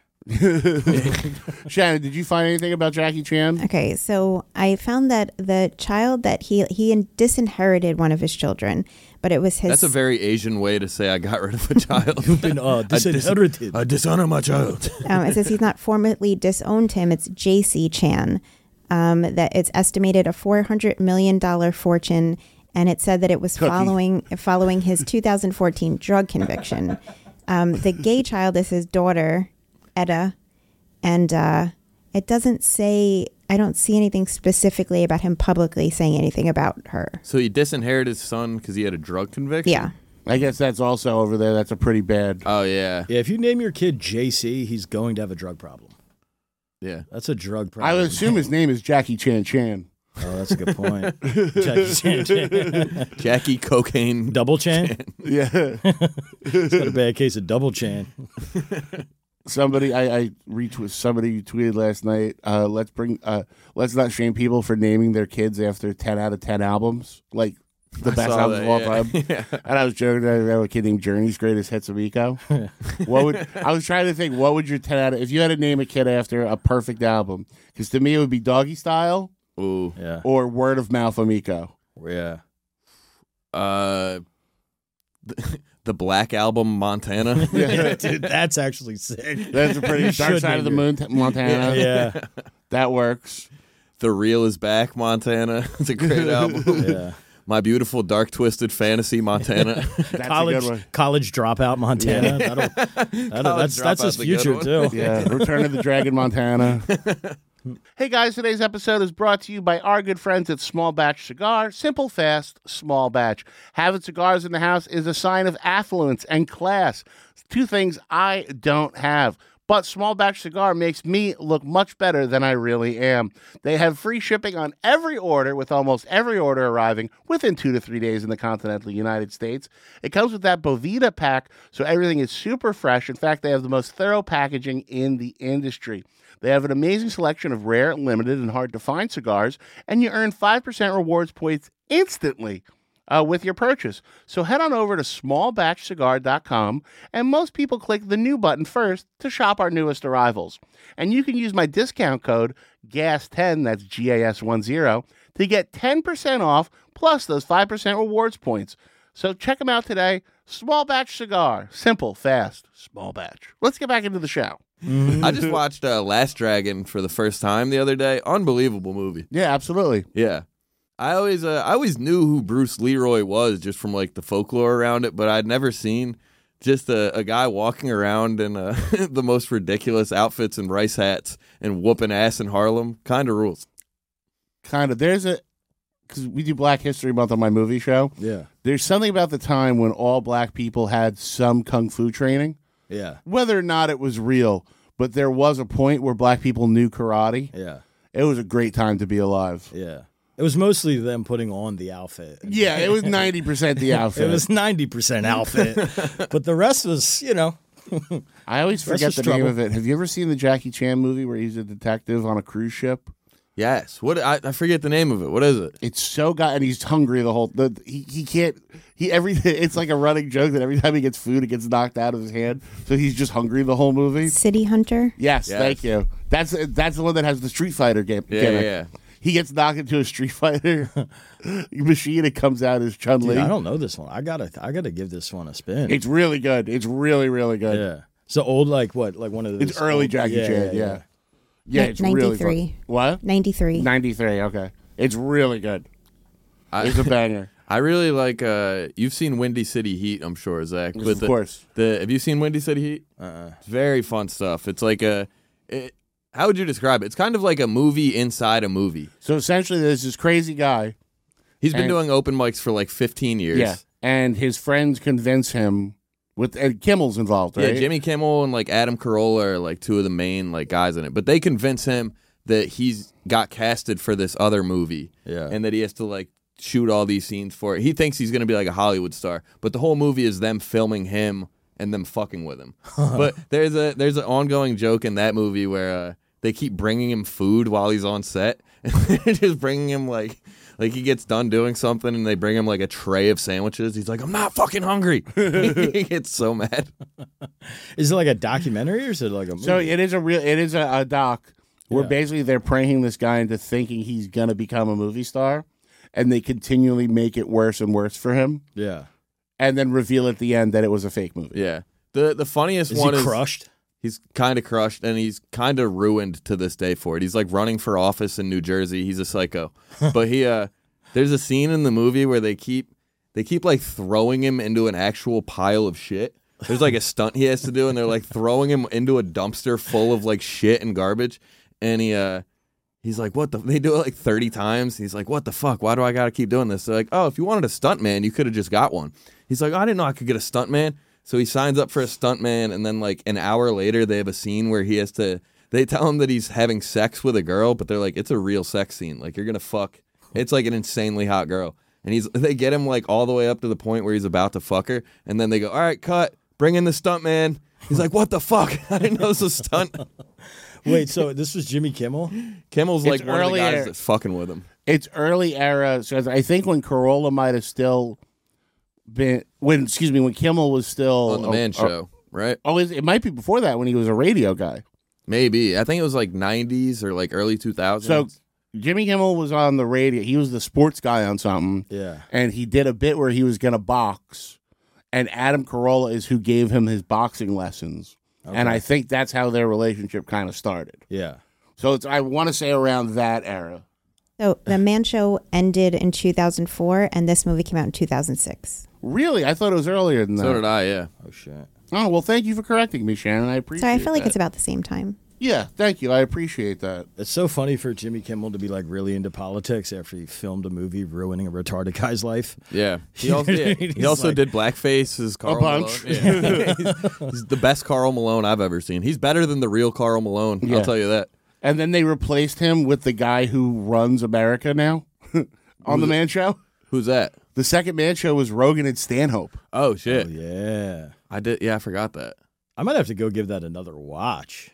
Shannon, did you find anything about Jackie Chan? Okay, so I found that the child that he he disinherited one of his children, but it was his. That's a very Asian way to say I got rid of a child. You've been uh, I dis- disinherited. I dishonor my child. um, it says he's not formally disowned him. It's J C Chan. Um, that it's estimated a four hundred million dollar fortune, and it said that it was Cookie. following following his two thousand fourteen drug conviction. Um, the gay child is his daughter, Etta, and uh, it doesn't say. I don't see anything specifically about him publicly saying anything about her. So he disinherited his son because he had a drug conviction? Yeah. I guess that's also over there. That's a pretty bad. Oh, yeah. Yeah, if you name your kid J C, he's going to have a drug problem. Yeah. That's a drug problem. I would assume his name is Jackie Chan Chan. Oh, that's a good point. Jackie Chan. Chan. Jackie Cocaine. Double Chan? Yeah. He's got a bad case of double Chan. Somebody I, I retweeted somebody tweeted last night. Uh, let's bring uh, let's not shame people for naming their kids after ten out of ten albums, like the I best saw albums that, of all yeah. time. Yeah. And I was joking. I have a kid named Journey's Greatest Hits of Eco. What would I was trying to think? What would your ten out of if you had to name a kid after a perfect album? Because to me it would be Doggy Style Ooh. Yeah. or Word of Mouth Amico. Yeah. Uh, the, the Black Album, Montana. Yeah, dude, that's actually sick. That's a pretty You Dark should Side of the name your- Moon, t- Montana. Yeah. That works. The Real is Back, Montana. It's a great album. Yeah. My Beautiful Dark Twisted Fantasy, Montana. That's college a good one. college dropout Montana. That'll, that'll, that's that's his Dropout's a good future one. too. Yeah, Return of the Dragon, Montana. Hey guys, today's episode is brought to you by our good friends at Small Batch Cigar. Simple, fast, small batch. Having cigars in the house is a sign of affluence and class. Two things I don't have. But Small Batch Cigar makes me look much better than I really am. They have free shipping on every order, with almost every order arriving within two to three days in the continental United States. It comes with that Bovita pack, so everything is super fresh. In fact, they have the most thorough packaging in the industry. They have an amazing selection of rare, limited, and hard-to-find cigars, and you earn five percent rewards points instantly uh, with your purchase. So head on over to small batch cigar dot com, and most people click the new button first to shop our newest arrivals. And you can use my discount code G A S ten, that's G A S ten, to get ten percent off plus those five percent rewards points. So check them out today. Small Batch Cigar. Simple, fast, small batch. Let's get back into the show. I just watched uh, Last Dragon for the first time the other day. Unbelievable movie. Yeah, absolutely. Yeah. I always uh, I always knew who Bruce Leroy was just from like the folklore around it, but I'd never seen just a, a guy walking around in uh, the most ridiculous outfits and rice hats and whooping ass in Harlem. Kind of rules. Kind of. There's a, because we do Black History Month on my movie show. Yeah. There's something about the time when all black people had some kung fu training. Yeah. Whether or not it was real, but there was a point where black people knew karate. Yeah. It was a great time to be alive. Yeah. It was mostly them putting on the outfit. Yeah, it was ninety percent the outfit. It was ninety percent outfit. But the rest was, you know. I always forget the name of it. Have you ever seen the Jackie Chan movie where he's a detective on a cruise ship? Yes. What I, I forget the name of it. What is it? It's so good, and he's hungry the whole. The, he he can't. He every. It's like a running joke that every time he gets food, it gets knocked out of his hand. So he's just hungry the whole movie. City Hunter. Yes, Yes. thank you. That's that's the one that has the Street Fighter game. Yeah, gimmick. yeah. He gets knocked into a Street Fighter machine. It comes out as Chun Li. Dude, I don't know this one. I gotta I gotta give this one a spin. It's really good. It's really really good. Yeah. So old, like what? Like one of those. It's early old- Jackie yeah, Chan. Yeah. Yeah. yeah. Yeah, Ni- it's really ninety-three. fun. What? ninety-three. ninety-three, okay. It's really good. I, It's a banger. I really like. Uh, you've seen Windy City Heat, I'm sure, Zach. Yes, With of the, course. The have you seen Windy City Heat? Uh-uh. It's very fun stuff. It's like a. It, how would you describe it? It's kind of like a movie inside a movie. So essentially, there's this crazy guy. He's been And- doing open mics for like fifteen years. Yeah. And his friends convince him, with and Kimmel's involved, right? Yeah, Jimmy Kimmel and like Adam Carolla are like two of the main like guys in it. But they convince him that he's got casted for this other movie. Yeah. And that he has to like shoot all these scenes for it. He thinks he's gonna be like a Hollywood star. But the whole movie is them filming him and them fucking with him. But there's a there's an ongoing joke in that movie where uh, they keep bringing him food while he's on set. And they're just bringing him like Like he gets done doing something and they bring him like a tray of sandwiches. He's like, I'm not fucking hungry. He gets so mad. Is it like a documentary or is it like a movie? So it is a real, it is a, a doc where Yeah. basically they're pranking this guy into thinking he's gonna become a movie star, and they continually make it worse and worse for him, yeah. and then reveal at the end that it was a fake movie. Yeah. The the funniest Is one he is crushed? he's kind of crushed and he's kind of ruined to this day for it. He's like running for office in New Jersey. He's a psycho. But he uh there's a scene in the movie where they keep they keep like throwing him into an actual pile of shit. There's like a stunt he has to do and they're like throwing him into a dumpster full of like shit and garbage, and he uh he's like, what the they do it like thirty times. He's like, what the fuck? Why do I got to keep doing this? They're like, "Oh, if you wanted a stunt man, you could have just got one." He's like, "I didn't know I could get a stunt man." So he signs up for a stuntman, and then like an hour later, they have a scene where he has to. They tell him that he's having sex with a girl, but they're like, it's a real sex scene. Like you're gonna fuck. It's like an insanely hot girl, and he's. They get him like all the way up to the point where he's about to fuck her, and then they go, all right, cut. Bring in the stuntman. He's like, what the fuck? I didn't know this was a stunt. Wait, so this was Jimmy Kimmel? Kimmel's like It's one of the guys earlier- that's fucking with him. It's early era. So I think when Corolla might have still been when excuse me when Kimmel was still On the Man oh, Show, right? Oh, is- it might be before that when he was a radio guy. Maybe. I think it was like nineties or like early two thousands. So Jimmy Kimmel was on the radio. He was the sports guy on something. Yeah. And he did a bit where he was going to box. And Adam Carolla is who gave him his boxing lessons. And I think that's how their relationship kind of started. Yeah. So it's I want to say around that era. So the Man Show ended in two thousand four, and this movie came out in two thousand six. Really? I thought it was earlier than that. So did I, yeah. Oh, shit. Oh, well, thank you for correcting me, Shannon. I appreciate So I feel like that. it's about the same time. Yeah, thank you. I appreciate that. It's so funny for Jimmy Kimmel to be like really into politics after he filmed a movie ruining a retarded guy's life. Yeah, he also, yeah. he also like, did blackface as Carl a bunch. Malone. Yeah. he's, he's the best Carl Malone I've ever seen. He's better than the real Carl Malone. Yeah. I'll tell you that. And then they replaced him with the guy who runs America now on the Man Show. Who's that? The second Man Show was Rogan and Stanhope. Oh shit! Oh, yeah, I did. Yeah, I forgot that. I might have to go give that another watch.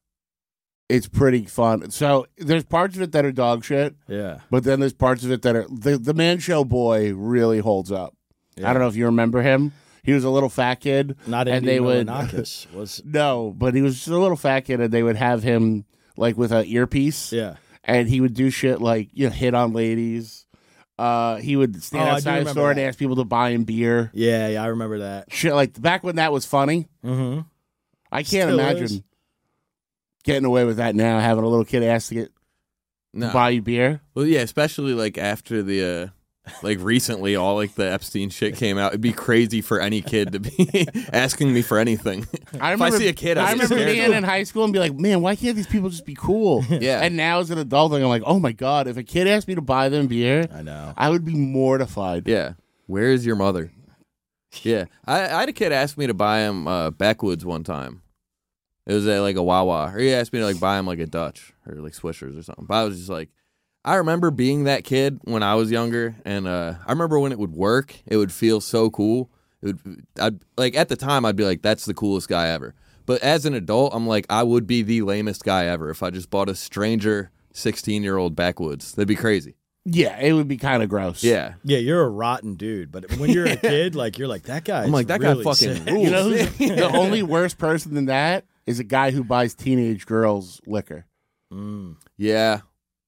It's pretty fun. So there's parts of it that are dog shit. Yeah. But then there's parts of it that are the the Man Show boy really holds up. Yeah. I don't know if you remember him. He was a little fat kid. Not and Andy they would Milonakis, was no, but he was just a little fat kid, and they would have him like with an earpiece. Yeah. And he would do shit like you know hit on ladies. Uh, he would stand Oh, I do outside the remember store and that. ask people to buy him beer. Yeah, yeah, I remember that. Shit like back when that was funny. Mm-hmm. I can't Still imagine is. getting away with that now. Having a little kid ask to get No. to buy you beer. Well, yeah, especially like after the, uh, like recently, all like the Epstein shit came out. It'd be crazy for any kid to be asking me for anything. I if remember, I see a kid, I I remember being in high school and be like, man, why can't these people just be cool? Yeah. And now as an adult, I'm like, oh my God, if a kid asked me to buy them beer, I know. I would be mortified. Yeah. Where is your mother? Yeah. I, I had a kid ask me to buy him uh, Backwoods one time. It was at like a Wawa. Or he asked me to like buy him like a Dutch or like Swishers or something. But I was just like, I remember being that kid when I was younger, and uh, I remember when it would work, it would feel so cool. It would, I'd like at the time I'd be like, that's the coolest guy ever. But as an adult, I'm like, I would be the lamest guy ever if I just bought a stranger sixteen year old Backwoods. That'd be crazy. Yeah, it would be kind of gross. Yeah. Yeah, you're a rotten dude, but when you're a kid, like you're like that guy. I'm like, that really guy fucking sick. rules. You know, who's the only worse person than that is a guy who buys teenage girls liquor. Mm. Yeah.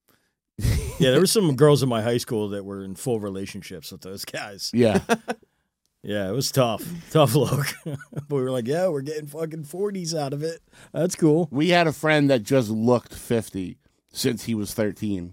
Yeah, there were some girls in my high school that were in full relationships with those guys. Yeah. Yeah, it was tough. Tough look. But we were like, yeah, we're getting fucking forties out of it. That's cool. We had a friend that just looked fifty since he was thirteen.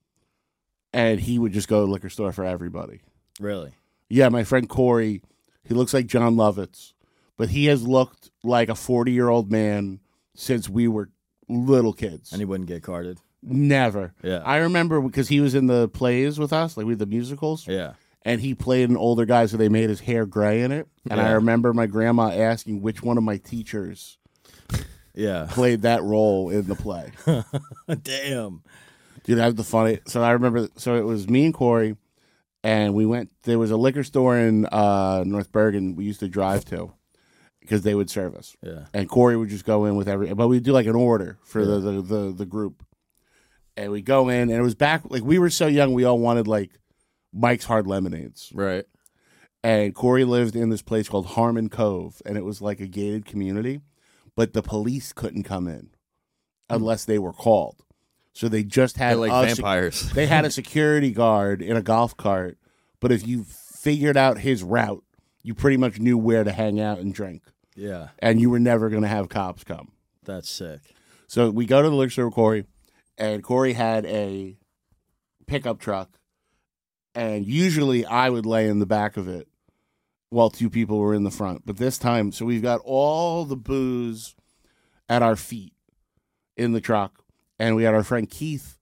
And he would just go to the liquor store for everybody. Really? Yeah, my friend Corey, he looks like John Lovitz, but he has looked like a forty-year-old man since we were little kids. And he wouldn't get carded? Never. Yeah. I remember because he was in the plays with us, like with the musicals. Yeah. And he played an older guy, so they made his hair gray in it. And I Yeah. remember my grandma asking which one of my teachers Yeah. played that role in the play. Damn. Dude, that was the funny. So I remember, so it was me and Corey, and we went, there was a liquor store in uh, North Bergen we used to drive to because they would serve us. Yeah. And Corey would just go in with every, but we'd do like an order for the, the, the, the group. And we go in, and it was back, like we were so young, we all wanted like Mike's Hard Lemonades. Right. And Corey lived in this place called Harmon Cove, and it was like a gated community, but the police couldn't come in unless they were called. So they just had They're like a sec- vampires. they had a security guard in a golf cart, but if you figured out his route, you pretty much knew where to hang out and drink. Yeah. And you were never going to have cops come. That's sick. So we go to the liquor store with Corey, and Corey had a pickup truck, and usually I would lay in the back of it while two people were in the front. But this time, so we've got all the booze at our feet in the truck, and we had our friend Keith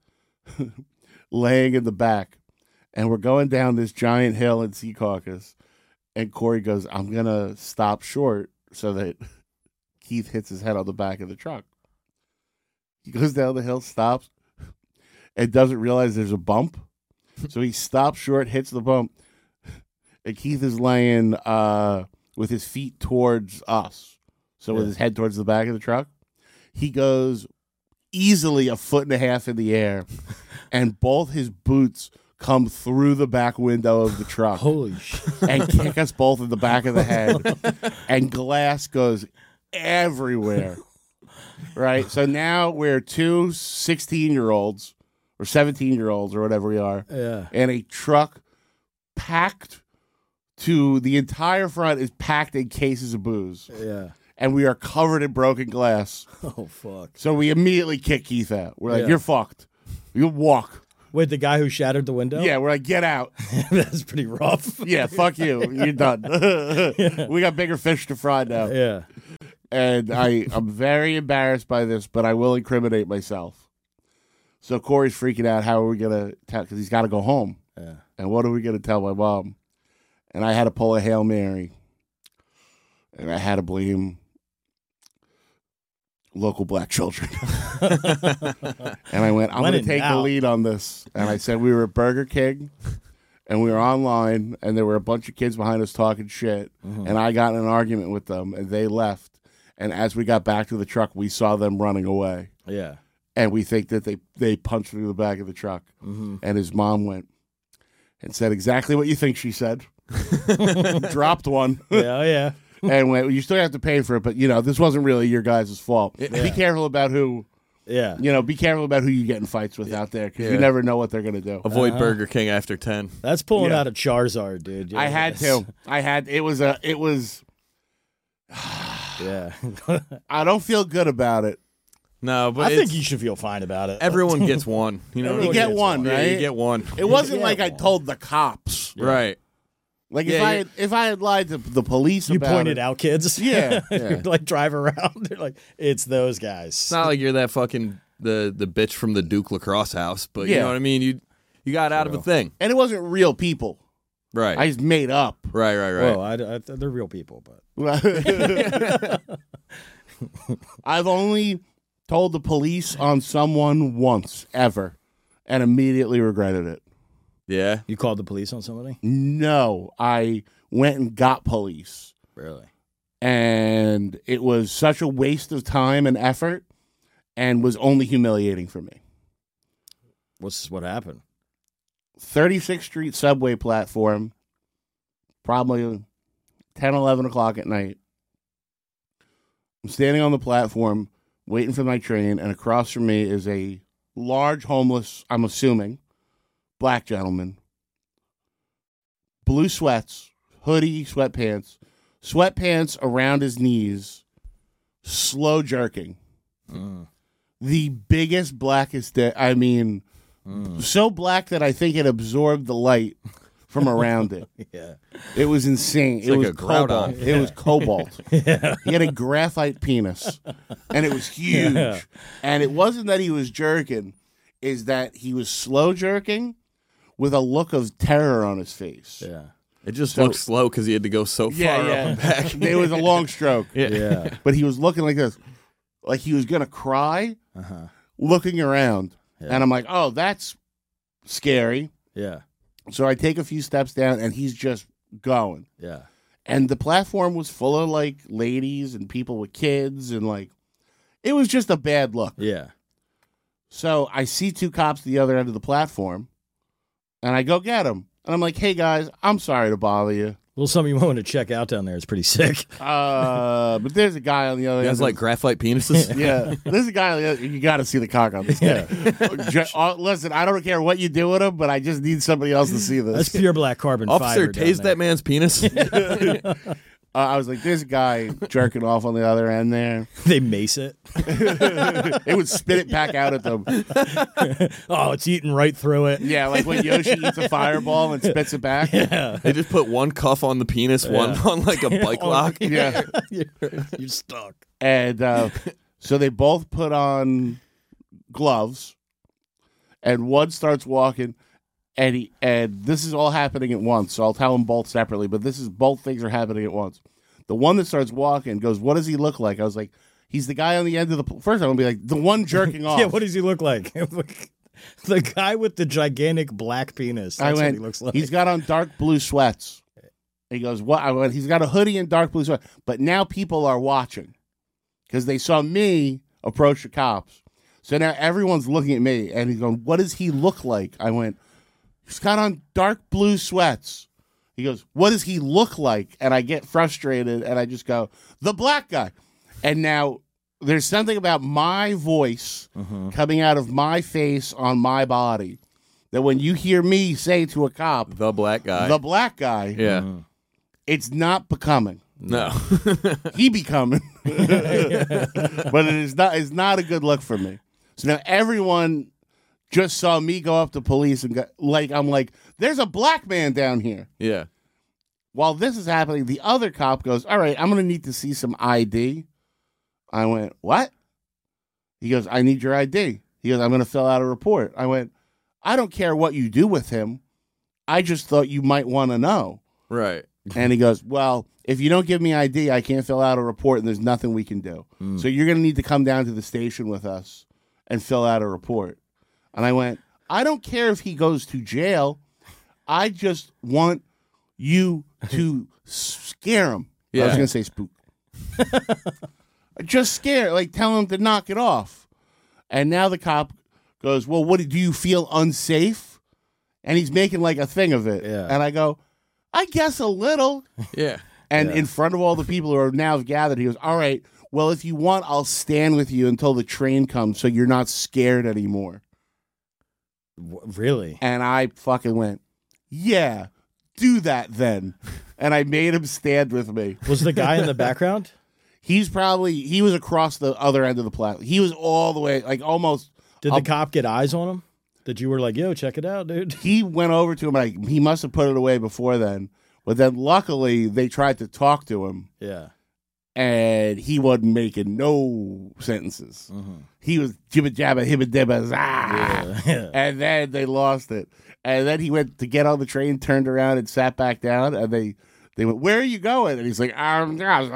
laying in the back, and we're going down this giant hill in Secaucus, and Corey goes, I'm going to stop short so that Keith hits his head on the back of the truck. He goes down the hill, stops, and doesn't realize there's a bump. So he stops short, hits the bump, and Keith is laying uh, with his feet towards us. So with Yeah. his head towards the back of the truck. He goes easily a foot and a half in the air, and both his boots come through the back window of the truck. Holy shit. And kick us both in the back of the head. And glass goes everywhere. Right? So now we're two sixteen-year-olds or seventeen-year-olds or whatever we are. Yeah. And a truck packed to the entire front is packed in cases of booze. Yeah. And we are covered in broken glass. Oh, fuck. So we immediately kick Keith out. We're like, Yeah. you're fucked. You walk. Wait, the guy who shattered the window? Yeah, we're like, get out. That's pretty rough. Yeah, fuck you. You're done. We got bigger fish to fry now. Yeah. and I, I'm very embarrassed by this, but I will incriminate myself. So Corey's freaking out. How are we going to tell? Because he's got to go home. Yeah. And what are we going to tell my mom? And I had to pull a Hail Mary. And I had to blame local black children. And I went, I'm When going in to take the doubt. lead on this. And I said we were at Burger King. And we were online, and there were a bunch of kids behind us talking shit. Mhm. And I got in an argument with them, and they left. And as we got back to the truck, we saw them running away. Yeah. And we think that they, they punched through the back of the truck. Mhm. And his mom went and said exactly what you think she said. Dropped one. Yeah, yeah. And went, you still have to pay for it, but, you know, this wasn't really your guys' fault. Yeah. Be careful about who... Yeah. You know, be careful about who you get in fights with out there, because Yeah. you never know what they're going to do. Avoid Uh-huh. Burger King after ten. That's pulling Yeah. out a Charizard, dude. I had to. I had. It was a. It was. Yeah. I don't feel good about it. No, but I think it's- you should feel fine about it. everyone gets one. You know, Everyone You get gets one, Yeah, right? you get one. It wasn't Yeah, like I well. told the cops. Right. Like Yeah, if I yeah. had, if I had lied to the police You about pointed it, out kids. Yeah, You're yeah. like drive around. They're like, it's those guys. It's not like you're that fucking the the bitch from the Duke lacrosse house, but you Yeah. know what I mean. You you got out of a thing. and it wasn't real people. Right. I just made up. right. Right. Right. Whoa, I, I, they're real people, but I've only told the police on someone once ever, and immediately regretted it. Yeah. you called the police on somebody? No, I went and got police. Really? And it was such a waste of time and effort, and was only humiliating for me. What's what happened? thirty-sixth Street subway platform, probably ten, eleven o'clock at night. I'm standing on the platform waiting for my train, and across from me is a large homeless, I'm assuming, black gentleman. Blue sweats, hoodie, sweatpants, sweatpants around his knees, slow jerking. Mm. The biggest, blackest dick. I mean, so black that I think it absorbed the light from around it. Yeah. It was insane. It's it like was a groudon. cobalt. It was cobalt. Yeah. He had a graphite penis, and it was huge. Yeah. And it wasn't that he was jerking, is that he was slow jerking with a look of terror on his face. Yeah. It just So- looked slow because he had to go so far Yeah, up yeah. and back. It was a long stroke. Yeah. Yeah. But he was looking like this, like he was gonna cry, Uh-huh. looking around. Yeah. And I'm like, oh, that's scary. Yeah. So I take a few steps down, and he's just going. Yeah. And the platform was full of like ladies and people with kids, and like it was just a bad look. Yeah. So I see two cops at the other end of the platform, and I go get them. And I'm like, hey guys, I'm sorry to bother you. Well, something you want to check out down there. It's pretty sick. Uh, but there's a guy on the other He end. has of- like graphite penises. yeah, there's a guy on the other. You got to see the cock on this guy. Ju- uh, listen, I don't care what you do with him, but I just need somebody else to see That's this. pure black carbon Officer, fiber. down tase there. that man's penis. Uh, I was like, there's a guy jerking off on the other end there. They mace it. It would spit it back out at them. Oh, it's eating right through it. Yeah, like when Yoshi eats a fireball and spits it back. Yeah. They just put one cuff on the penis, one Yeah. on like a bike lock. Yeah. you're, you're stuck. And uh, so they both put on gloves, and one starts walking, and he, and this is all happening at once. So I'll tell them both separately, but this is both things are happening at once. The one that starts walking goes, "What does he look like?" I was like, "He's the guy on the end of the." Pl-. First, I'm gonna be like, "The one jerking off." Yeah, what does he look like? The guy with the gigantic black penis. That's I went, what he looks like. He's got on dark blue sweats. He goes, "What?" I went, "He's got a hoodie and dark blue sweat." But now people are watching because they saw me approach the cops. So now everyone's looking at me, and he's going, "What does he look like?" I went, "He's got on dark blue sweats." He goes, "What does he look like?" And I get frustrated, and I just go, "The black guy." And now there's something about my voice coming out of my face on my body that when you hear me say to a cop, The black guy. the black guy, yeah. it's not becoming. No. He becoming. But it is not it's not a good look for me. So now everyone just saw me go up to police and go, like I'm like, there's a black man down here. yeah. While this is happening, the other cop goes, all right, I'm gonna need to see some I D. I went, what? He goes, I need your I D. He goes, I'm going to fill out a report. I went, I don't care what you do with him. I just thought you might want to know. Right. And he goes, well, if you don't give me I D, I can't fill out a report and there's nothing we can do. Mm. So you're going to need to come down to the station with us and fill out a report. And I went, I don't care if he goes to jail. I just want you to scare him. Yeah. I was going to say spook. Just scare, like tell him to knock it off. And now the cop goes, well, what do you feel unsafe? And he's making like a thing of it. Yeah. And I go, I guess a little. Yeah. And Yeah. in front of all the people who are now gathered, he goes, all right, well, if you want, I'll stand with you until the train comes so you're not scared anymore. W- Really? And I fucking went, yeah, do that then. And I made him stand with me. Was the guy in the background? He's probably, he was across the other end of the platform. He was all the way, like almost. Did I'll- the cop get eyes on him? That you were like, yo, check it out, dude? He went over to him. Like, he must have put it away before then. But then luckily, they tried to talk to him. Yeah. And he wasn't making no sentences. Mm-hmm. He was jibba jabba hibba dibba ah, Yeah, yeah. and then they lost it. And then he went to get on the train, turned around, and sat back down. And they they went, "Where are you going?" And he's like, um,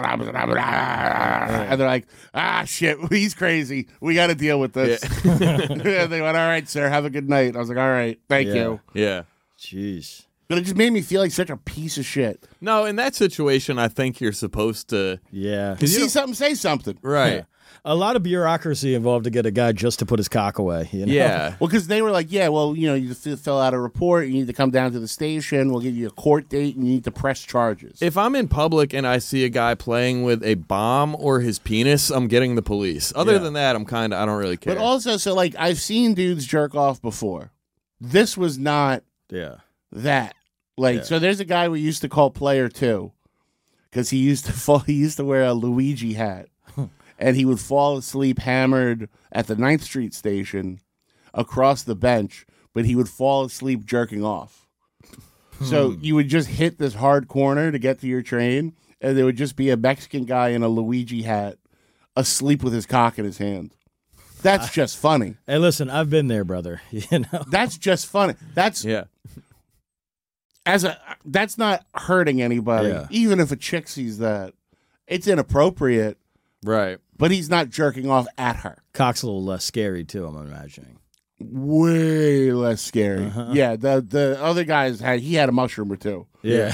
and they're like, "Ah, shit, he's crazy. We got to deal with this." And they went, "All right, sir, have a good night." And I was like, "All right, thank Yeah. you." Yeah. Jeez. But it just made me feel like such a piece of shit. No, in that situation, I think you're supposed to. Yeah. See something, say something. Right. Yeah. A lot of bureaucracy involved to get a guy just to put his cock away. You know? Yeah. Well, because they were like, yeah, well, you know, you f- fill out a report, you need to come down to the station, we'll give you a court date, and you need to press charges. If I'm in public and I see a guy playing with a bomb or his penis, I'm getting the police. Other Yeah. than that, I'm kind of, I don't really care. But also, so, like, I've seen dudes jerk off before. This was not Yeah. that. Like, Yeah. so there's a guy we used to call Player Two, because he used to fall, he used to wear a Luigi hat. And he would fall asleep hammered at the ninth Street station across the bench, but he would fall asleep jerking off. So you would just hit this hard corner to get to your train, and there would just be a Mexican guy in a Luigi hat asleep with his cock in his hand. That's just funny. Hey, listen, I've been there, brother. You know? That's just funny. That's yeah. as a that's not hurting anybody. Yeah. Even if a chick sees that, it's inappropriate. Right. But he's not jerking off at her. Cock's a little less scary, too, I'm imagining. Way less scary. Uh-huh. Yeah, the the other guys had he had a mushroom or two. Yeah.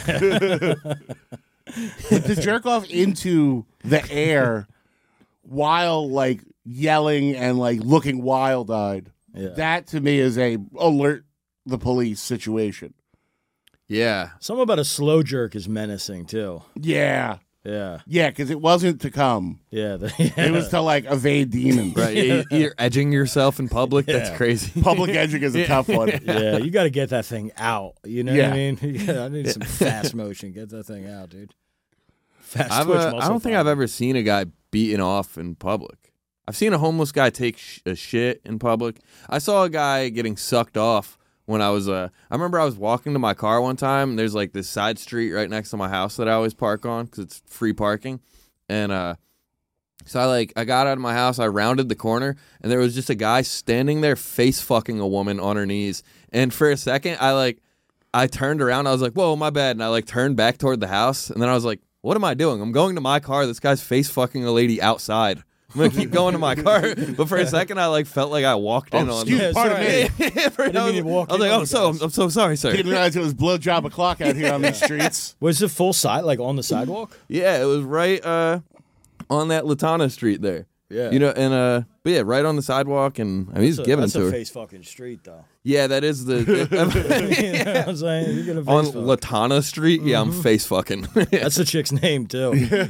But to jerk off into the air while like yelling and like looking wild eyed, Yeah. that to me is a alert the police situation. Yeah. Something about a slow jerk is menacing, too. Yeah. Yeah. Yeah, because it wasn't to come. Yeah. The, yeah. It was to like evade demons. Right. You- You're edging yourself in public. That's Yeah. crazy. Public edging is a tough one. Yeah, you got to get that thing out. You know Yeah. what I mean? Yeah, I need some fast motion. Get that thing out, dude. Fast I've, twitch uh, I muscle don't think power. I've ever seen a guy beaten off in public. I've seen a homeless guy take sh- a shit in public. I saw a guy getting sucked off when I was, uh, I remember I was walking to my car one time, and there's like this side street right next to my house that I always park on because it's free parking. And uh, so I like, I got out of my house, I rounded the corner, and there was just a guy standing there face fucking a woman on her knees. And for a second, I like, I turned around, I was like, whoa, my bad. And I like turned back toward the house, and then I was like, what am I doing? I'm going to my car. This guy's face fucking a lady outside. I'm gonna keep going to my car, but for a second, I like felt like I walked in Oh, on. excuse Yeah, pardon sorry. me. For- I didn't mean to walk I was in like, on I'm the so, guys. I'm so sorry, sir. Didn't realize it was blowjob o'clock out here on these streets. Was it full side, like on the sidewalk? Yeah, it was right uh, on that Latana Street there. Yeah. You know, and uh, but yeah, right on the sidewalk, and I mean, he's That's a- giving it that's to a her. face fucking street, though. Yeah, that is the You know what I'm saying? You're gonna on face fuck. Latana Street. Yeah, I'm face fucking. That's the chick's name, too.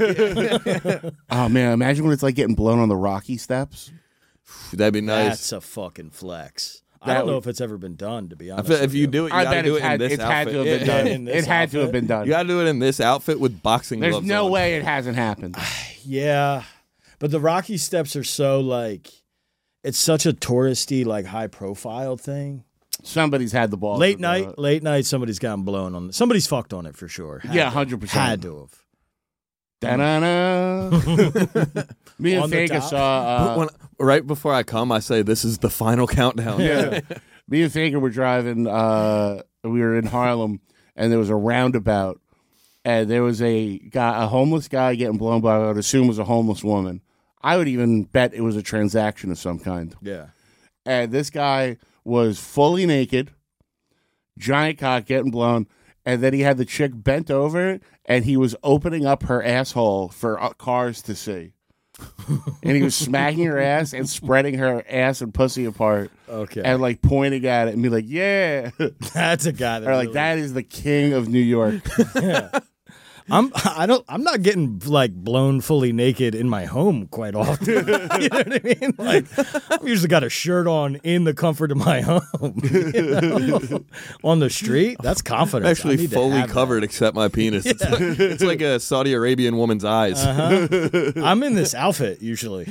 Oh man, imagine when it's like getting blown on the Rocky steps. That'd be nice. That's a fucking flex. I That don't know would- if it's ever been done, to be I honest. feel if with you do it, you I gotta bet do it's it in had, this it's had outfit. to have been Yeah. done. In this It had to have outfit? been done. You gotta do it in this outfit with boxing There's gloves no on. way it hasn't happened. Yeah, but the Rocky Steps are so like, it's such a touristy, like high profile thing. Somebody's had the ball. Late night, late night, somebody's gotten blown on. Somebody's fucked on it for sure. Had Yeah, to. hundred percent. Had to have. Da-na-na. Me and on the Vega top. saw. Uh, When, right before I come, I say this is the final countdown. yeah. Me and Fagan were driving. Uh, we were in Harlem, and there was a roundabout, and there was a guy, a homeless guy getting blown by. I would assume was a homeless woman. I would even bet it was a transaction of some kind. Yeah. And this guy was fully naked, giant cock getting blown, and then he had the chick bent over, and he was opening up her asshole for uh, cars to see. And he was smacking her ass and spreading her ass and pussy apart. Okay. And like pointing at it and be like, yeah. That's a guy that Or like, really- that is the king of New York. Yeah. I'm I don't I'm not getting like blown fully naked in my home quite often. You know what I mean? Like I've usually got a shirt on in the comfort of my home. You know? On the street, that's confidence. I'm I actually need to fully have that. covered except my penis. It's, like, it's like a Saudi Arabian woman's eyes. Uh-huh. I'm in this outfit usually.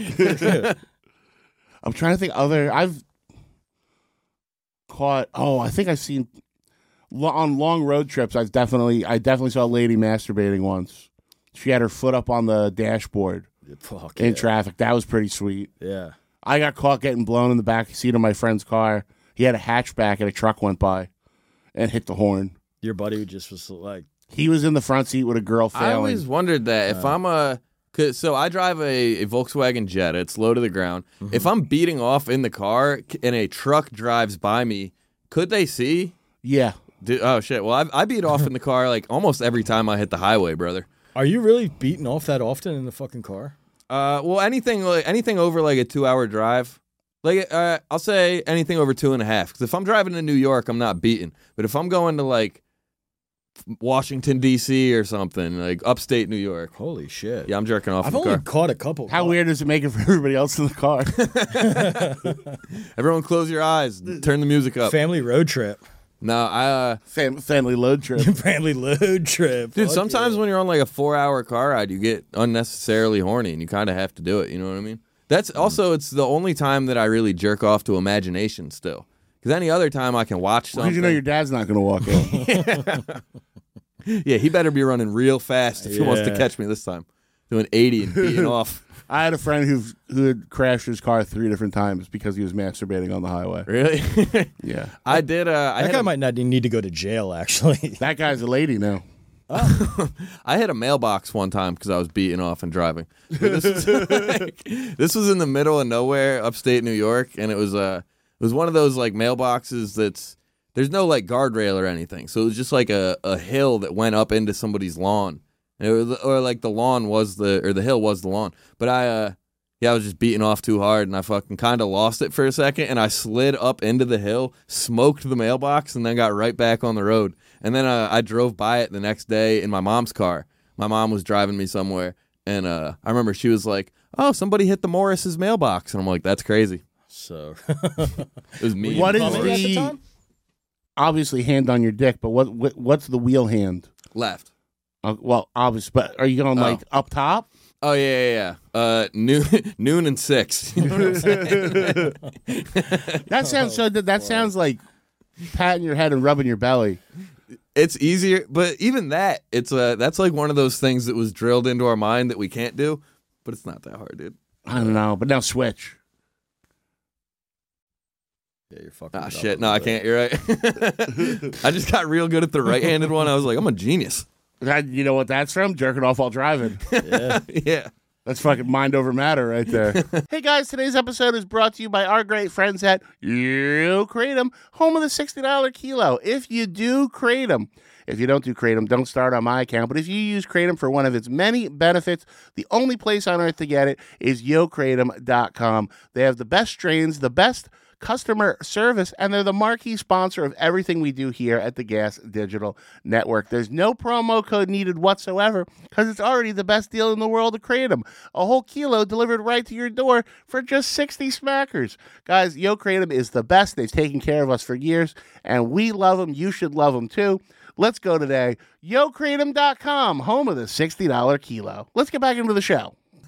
I'm trying to think other. I've caught. Oh, I think I've seen lo- on long road trips. I've definitely, I definitely saw a lady masturbating once. She had her foot up on the dashboard Fuck in yeah. traffic. That was pretty sweet. Yeah. I got caught getting blown in the back seat of my friend's car. He had a hatchback and a truck went by and hit the horn. Your buddy just was like, He was in the front seat with a girl failing. I always wondered that if I'm a, cause, so I drive a, a Volkswagen Jetta. It's low to the ground. Mm-hmm. If I'm beating off in the car and a truck drives by me, could they see? Yeah. Do, oh shit! Well, I, I beat off in the car like almost every time I hit the highway, brother. are you really beating off that often in the fucking car? Uh, well, anything like anything over like a two-hour drive, like uh, I'll say anything over two and a half. Because if I'm driving to New York, I'm not beating. But if I'm going to like Washington D C or something, like upstate New York, Holy shit. yeah, I'm jerking off I've in the only car. caught a couple. How weird does it make it for everybody else in the car? Everyone, close your eyes. Turn the music up. Family road trip. No, I. Uh, Fam- family load trip. Family load trip. Dude, Fuck sometimes yeah. when you're on like a four-hour car ride, you get unnecessarily horny, and you kind of have to do it. You know what I mean? That's also it's the only time that I really jerk off to imagination still. Because any other time I can watch something. Because you know your dad's not going to walk in. Yeah, he better be running real fast if he wants to Yeah. catch me this time. Doing eighty and beating off. I had a friend who who had crashed his car three different times because he was masturbating on the highway. Really? Yeah. I did. Uh, I That had guy a, might not need to go to jail, actually. That guy's a lady now. I hit a mailbox one time because I was beating off and driving. But this was like, this was in the middle of nowhere, upstate New York, and it was uh it was one of those like mailboxes that's there's no like guardrail or anything, so it was just like a, a hill that went up into somebody's lawn, and it was, or like the lawn was the or the hill was the lawn. But I uh yeah I was just beating off too hard, and I fucking kind of lost it for a second, and I slid up into the hill, smoked the mailbox, and then got right back on the road. And then uh, I drove by it the next day in my mom's car. My mom was driving me somewhere, and uh, I remember she was like, "Oh, somebody hit the Morris's mailbox," and I'm like, "That's crazy." So, It was me. What is Bumming at the the time? obviously hand on your dick? But what, what what's the wheel hand? Left. Uh, well, obviously, but are you going Oh. like up top? Oh yeah, yeah, yeah. Uh, noon, noon and six. You know what I'm saying? That sounds so. That sounds like patting your head and rubbing your belly. It's easier, but even that, it's uh, that's like one of those things that was drilled into our mind that we can't do. But it's not that hard, dude. I don't know, but now switch. yeah, you're fucking. Ah, it up shit. a No, I little bit. can't. You're right. I just got real good at the right-handed one. I was like, I'm a genius. That, you know what that's from? Jerking off while driving. Yeah. That's fucking mind over matter right there. Hey guys, today's episode is brought to you by our great friends at You Kratom, home of the sixty dollars kilo. If you do Kratom, if you don't do Kratom, don't start on my account. But if you use Kratom for one of its many benefits, the only place on earth to get it is yo kratom dot com. They have the best strains, the best customer service, and they're the marquee sponsor of everything we do here at the Gas Digital Network. There's no promo code needed whatsoever because it's already the best deal in the world of Kratom. A whole kilo delivered right to your door for just sixty smackers. Guys, Yo Kratom is the best. They've taken care of us for years, and we love them. You should love them too. Let's go today. yo kratom dot com, home of the sixty dollars kilo. Let's get back into the show.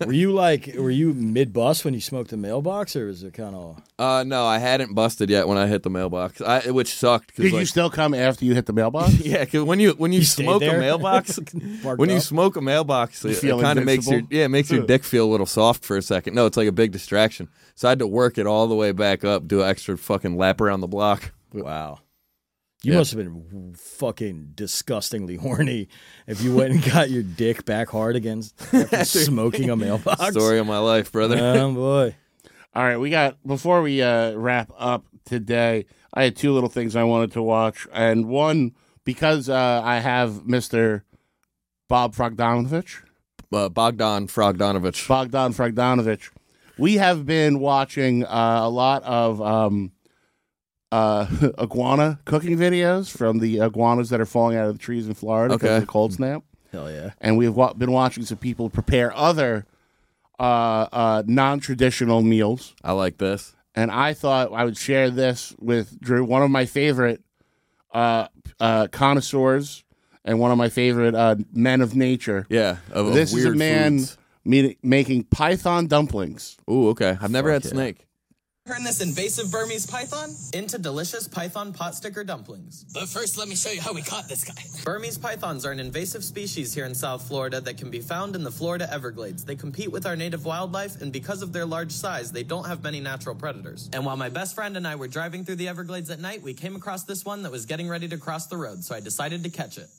Were you like, were you mid bust when you smoked the mailbox, or was it kind of? Uh, no, I hadn't busted yet when I hit the mailbox, I, which sucked. Cause Did like, you still come after you hit the mailbox? Yeah, because when you when you, You smoke stayed there? a mailbox, when you up? smoke a mailbox, it, feel kind of makes your invincible? yeah it makes your dick feel a little soft for a second. No, it's like a big distraction. So I had to work it all the way back up, do an extra fucking lap around the block. Wow. You Yeah. must have been fucking disgustingly horny if you went and got your dick back hard against after smoking a mailbox. Story of my life, brother. Oh, boy. All right, we got before we uh, wrap up today. I had two little things I wanted to watch, and one because uh, I have Mister Bob Frogdanovich, Uh, Bogdan Frogdanovich. Bogdan Frogdanovich. We have been watching uh, a lot of um, uh, iguana cooking videos from the iguanas that are falling out of the trees in Florida because Okay. of the cold snap. Hell yeah. And we've wa- been watching some people prepare other uh, uh, non-traditional meals. I like this. And I thought I would share this with Drew, one of my favorite uh, uh, connoisseurs and one of my favorite uh, men of nature. Yeah, of, of this is weird a man foods. me- making python dumplings. Ooh, okay. I've never had yeah. snake. Turn this invasive Burmese python into delicious python pot sticker dumplings. But first, let me show you how we caught this guy. Burmese pythons are an invasive species here in South Florida that can be found in the Florida Everglades. They compete with our native wildlife, and because of their large size, they don't have many natural predators. And while my best friend and I were driving through the Everglades at night, we came across this one that was getting ready to cross the road, so I decided to catch it.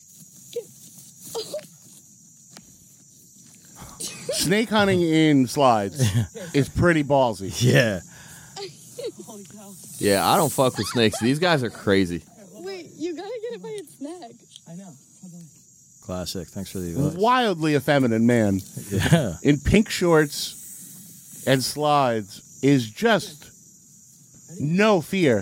Snake hunting in slides is pretty ballsy. Yeah. Yeah, I don't fuck with snakes. These guys are crazy. Wait, you gotta get it by its neck. I know. Classic. Thanks for the advice. Wildly effeminate man Yeah. in pink shorts and slides is just no fear.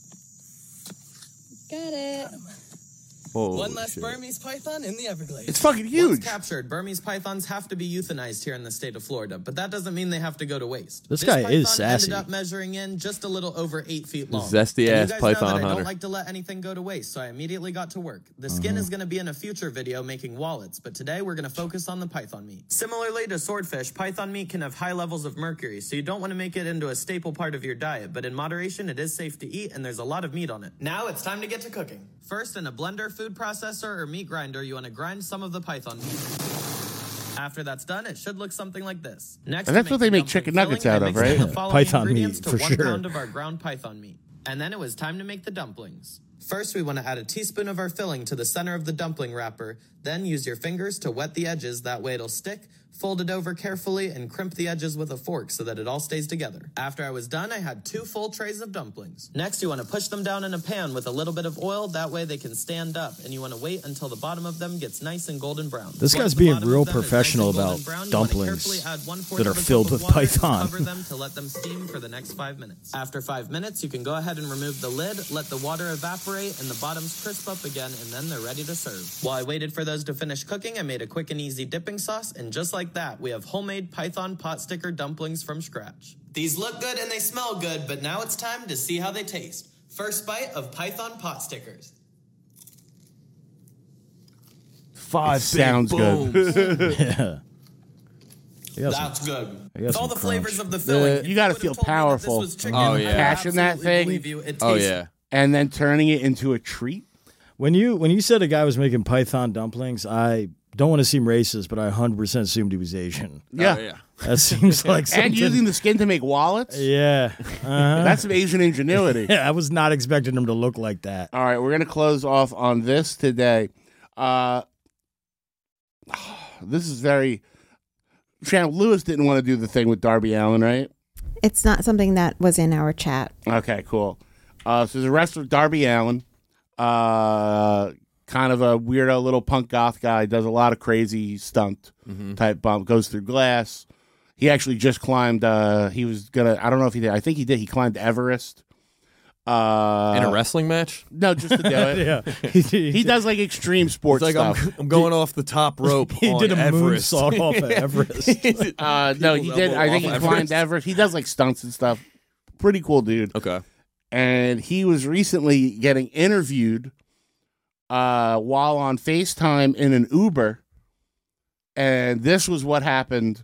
Got it. Holy One less shit. Burmese python in the Everglades. It's fucking huge. Once captured, Burmese pythons have to be euthanized here in the state of Florida, but that doesn't mean they have to go to waste. This guy is python sassy. ended up measuring in just a little over eight feet long. Zesty And ass you guys python know that I hunter. don't like to let anything go to waste, so I immediately got to work. The skin is going to be in a future video making wallets, but today we're going to focus on the python meat. Similarly to swordfish, python meat can have high levels of mercury, so you don't want to make it into a staple part of your diet, but in moderation, it is safe to eat, and there's a lot of meat on it. Now it's time to get to cooking. First, in a blender, food processor, or meat grinder, you want to grind some of the python meat. After that's done, it should look something like this. Next, And that's to what they the make chicken dumpling nuggets out filling, of, I mixed right? the following Python ingredients meat, to for one sure. pound of our ground python meat. And then it was time to make the dumplings. First, we want to add a teaspoon of our filling to the center of the dumpling wrapper. Then use your fingers to wet the edges, that way it'll stick. Fold it over carefully and crimp the edges with a fork so that it all stays together. After I was done, I had two full trays of dumplings. Next, you want to push them down in a pan with a little bit of oil, that way they can stand up, and you want to wait until the bottom of them gets nice and golden brown. This Once guy's the being bottom real of them is nice professional and golden about brown, you wanna dumplings carefully add one-fourth that are of a cup filled of with water and python. Cover them to let them steam for the next five minutes. After five minutes, you can go ahead and remove the lid, let the water evaporate, and the bottoms crisp up again, and then they're ready to serve. While I waited for those to finish cooking, I made a quick and easy dipping sauce, and just like that, we have homemade python pot sticker dumplings from scratch. These look good and they smell good, but now it's time to see how they taste. First bite of python pot stickers. Five Sounds good. Yeah. You got some- That's good. you got With all some the crunch. flavors of the filling. If you gotta would've feel told me that powerful. this was chicken, Oh, I yeah. would Cashing that absolutely thing. believe you. It Oh tastes yeah. And then turning it into a treat. When you when you said a guy was making python dumplings, I don't want to seem racist, but I one hundred percent assumed he was Asian. Yeah. Oh, yeah. That seems like something. And using the skin to make wallets. Yeah. Uh-huh. That's some Asian ingenuity. Yeah, I was not expecting him to look like that. All right, we're going to close off on this today. Uh, this is very... Shannon, Lewis didn't want to do the thing with Darby Allin, right? It's not something that was in our chat. Okay, cool. Uh, so there's a wrestler, Darby Allin, uh, kind of a weirdo little punk goth guy, does a lot of crazy stunt type bump, goes through glass. He actually just climbed, uh, he was going to, I don't know if he did, I think he did, he climbed Everest. Uh, In a wrestling match? No, just to do it. Yeah. He, he, He does like extreme sports It's like stuff. I'm, I'm going off the top rope. he on did a Everest. moonsault off of Everest. Uh, no, he People's did. elbow I think off he Everest. climbed Everest. He does like stunts and stuff. Pretty cool dude. Okay. And he was recently getting interviewed uh, while on FaceTime in an Uber. And this was what happened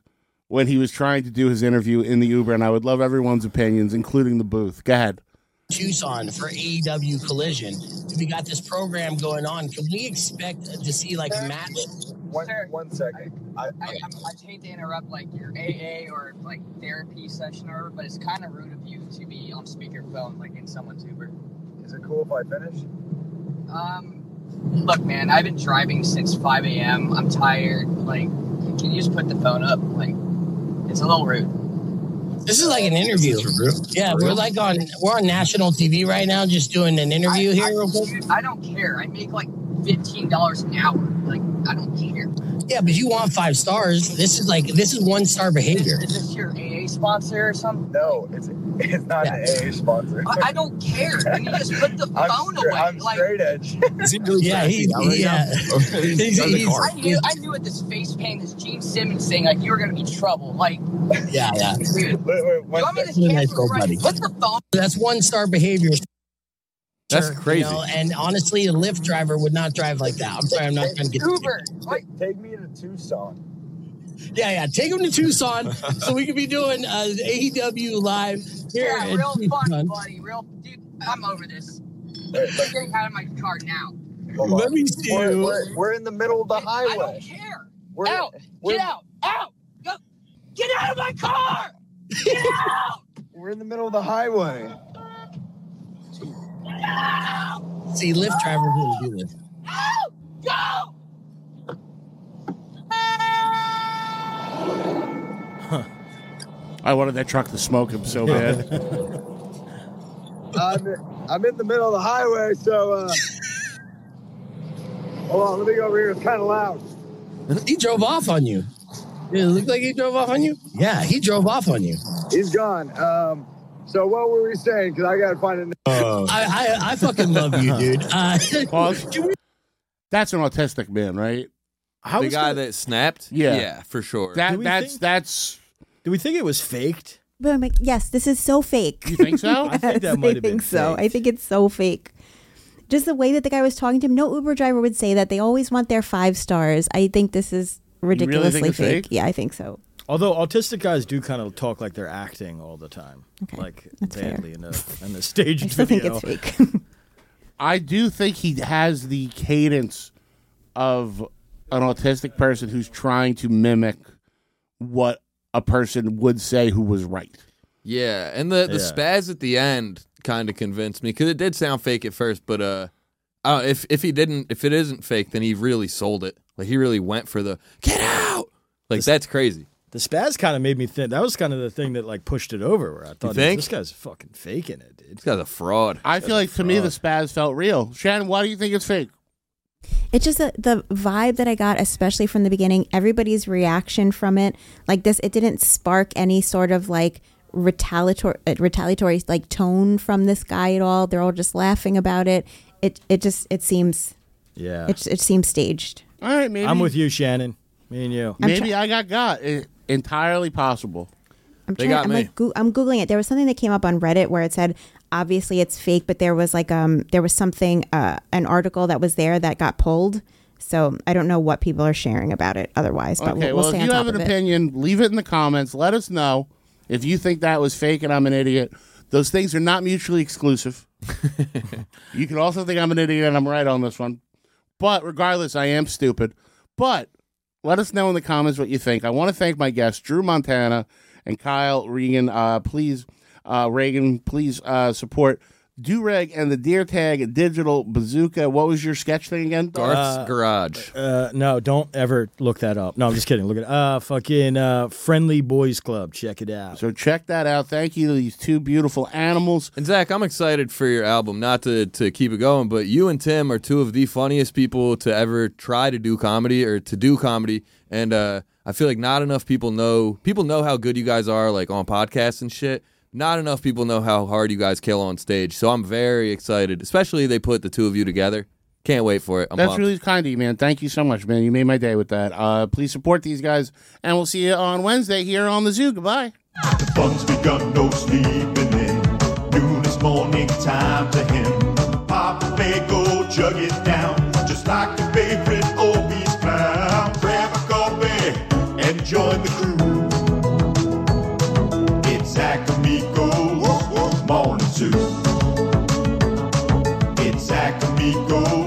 when he was trying to do his interview in the Uber, and I would love everyone's opinions, including the booth. Go ahead. Tucson for A E W Collision. We got this program going on. Can we expect to see like a match? One, one second. I, I, I, I hate to interrupt like your A A or like therapy session or whatever, but it's kind of rude of you to be on speakerphone like in someone's Uber. Is it cool if I finish? Um, look, man, I've been driving since five a.m. I'm tired. Like, can you just put the phone up? Like, it's a little rude. This is like an interview. Yeah, we're like on we're on national T V right now, just doing an interview I, here. I, real quick. I don't care. I make like fifteen dollars an hour. Like, I don't care. Yeah, but you want five stars. This is like this is one star behavior. Is this your A A sponsor or something? No, it's it's not yeah. an A A sponsor. I, I don't care. Can you just put the phone straight, away? I'm like, straight edge. yeah, he, he, yeah. he's, he's, I knew I knew with this face paint, this Gene Simmons thing, like you were gonna be trouble. Like, yeah, yeah. Wait, wait, one you this nice go, buddy. Put the phone. That's one star behavior. That's Sure, crazy. You know? And honestly, a Lyft driver would not drive like that. I'm sorry, I'm not going to get Uber. Take, take me to Tucson. Yeah, yeah. Take him to Tucson so we could be doing uh, A E W live here. Yeah, in real Tucson. fun, buddy. Real, dude. I'm over this. I'm getting out of my car now. Let me see we're, you. We're, we're in the middle of the highway. I don't care. We're, out. We're, Get out. Out. Go. Get out of my car. Get out. We're in the middle of the highway. See, Lyft drivers wouldn't do this. Go! Huh. I wanted that truck to smoke him so bad. I'm, I'm in the middle of the highway, so uh, hold on, let me go over here. It's kind of loud. He drove off on you. Did it look like he drove off on you? Yeah, he drove off on you. He's gone. Um, so what were we saying? Because I got to find a uh, I, I I fucking love you, dude. Uh, well, that's an autistic man, right? How the guy that snapped? Yeah. Yeah, for sure. That that's think, that's. Do we think it was faked? But I'm like, yes, this is so fake. You think so? Yes, I think that might I have think been so. faked. I think it's so fake. Just the way that the guy was talking to him. No Uber driver would say that. They always want their five stars. I think this is ridiculously really fake. fake. Yeah, I think so. Although autistic guys do kind of talk like they're acting all the time, okay. like That's badly fair. in a in a staged I still video. think it's fake. I do think he has the cadence of an autistic person who's trying to mimic what a person would say who was right. Yeah, and the, the Yeah. spaz at the end kind of convinced me because it did sound fake at first, but uh, I don't, if if he didn't, if it isn't fake, then he really sold it. Like he really went for the get out. Like that's crazy. The spaz kind of made me think that was kind of the thing that like pushed it over. Where I thought, think? this guy's fucking faking it, dude. This guy's a fraud. I feel like to me the spaz felt real. Shannon, why do you think it's fake? It's just a, the vibe that I got, especially from the beginning. Everybody's reaction from it, like this, it didn't spark any sort of like retaliatory, uh, retaliatory like tone from this guy at all. They're all just laughing about it. It, it just, it seems, Yeah, it, it seems staged. All right, maybe I'm with you, Shannon. Me and you. Maybe I got got. It, entirely possible. I'm They trying. got I'm me. like, Goo- I'm googling it. There was something that came up on Reddit where it said, obviously it's fake, but there was like um, there was something, uh, an article that was there that got pulled. So I don't know what people are sharing about it otherwise, but Okay, we'll, we'll well, stay if on you top have an of it. opinion, leave it in the comments. Let us know if you think that was fake and I'm an idiot. Those things are not mutually exclusive. You can also think I'm an idiot and I'm right on this one. But regardless, I am stupid. But let us know in the comments what you think. I want to thank my guests, Drew Montana and Kyle Regan. Uh, please, uh, Reagan, please uh, support Dureg and the Deer Tag Digital Bazooka. What was your sketch thing again? Garth's Garage. Uh, no, don't ever look that up. No, I'm just kidding. Look at uh, fucking uh, Friendly Boys Club. Check it out. So check that out. Thank you to these two beautiful animals. And Zach, I'm excited for your album. Not to, to keep it going, but you and Tim are two of the funniest people to ever try to do comedy or to do comedy. And uh, I feel like not enough people know. People know how good you guys are, like on podcasts and shit. Not enough people know how hard you guys kill on stage. So I'm very excited, especially they put the two of you together. Can't wait for it. I'm That's pumped. really kind of you, man. Thank you so much, man. You made my day with that. Uh, please support these guys, and we'll see you on Wednesday here on the Zoo. Goodbye. The fun's begun, no sleeping in. Noon is morning time to him. Pop a bagel, chug it down, just like your favorite obese clown. Grab a coffee and join the crew. Sacamigos.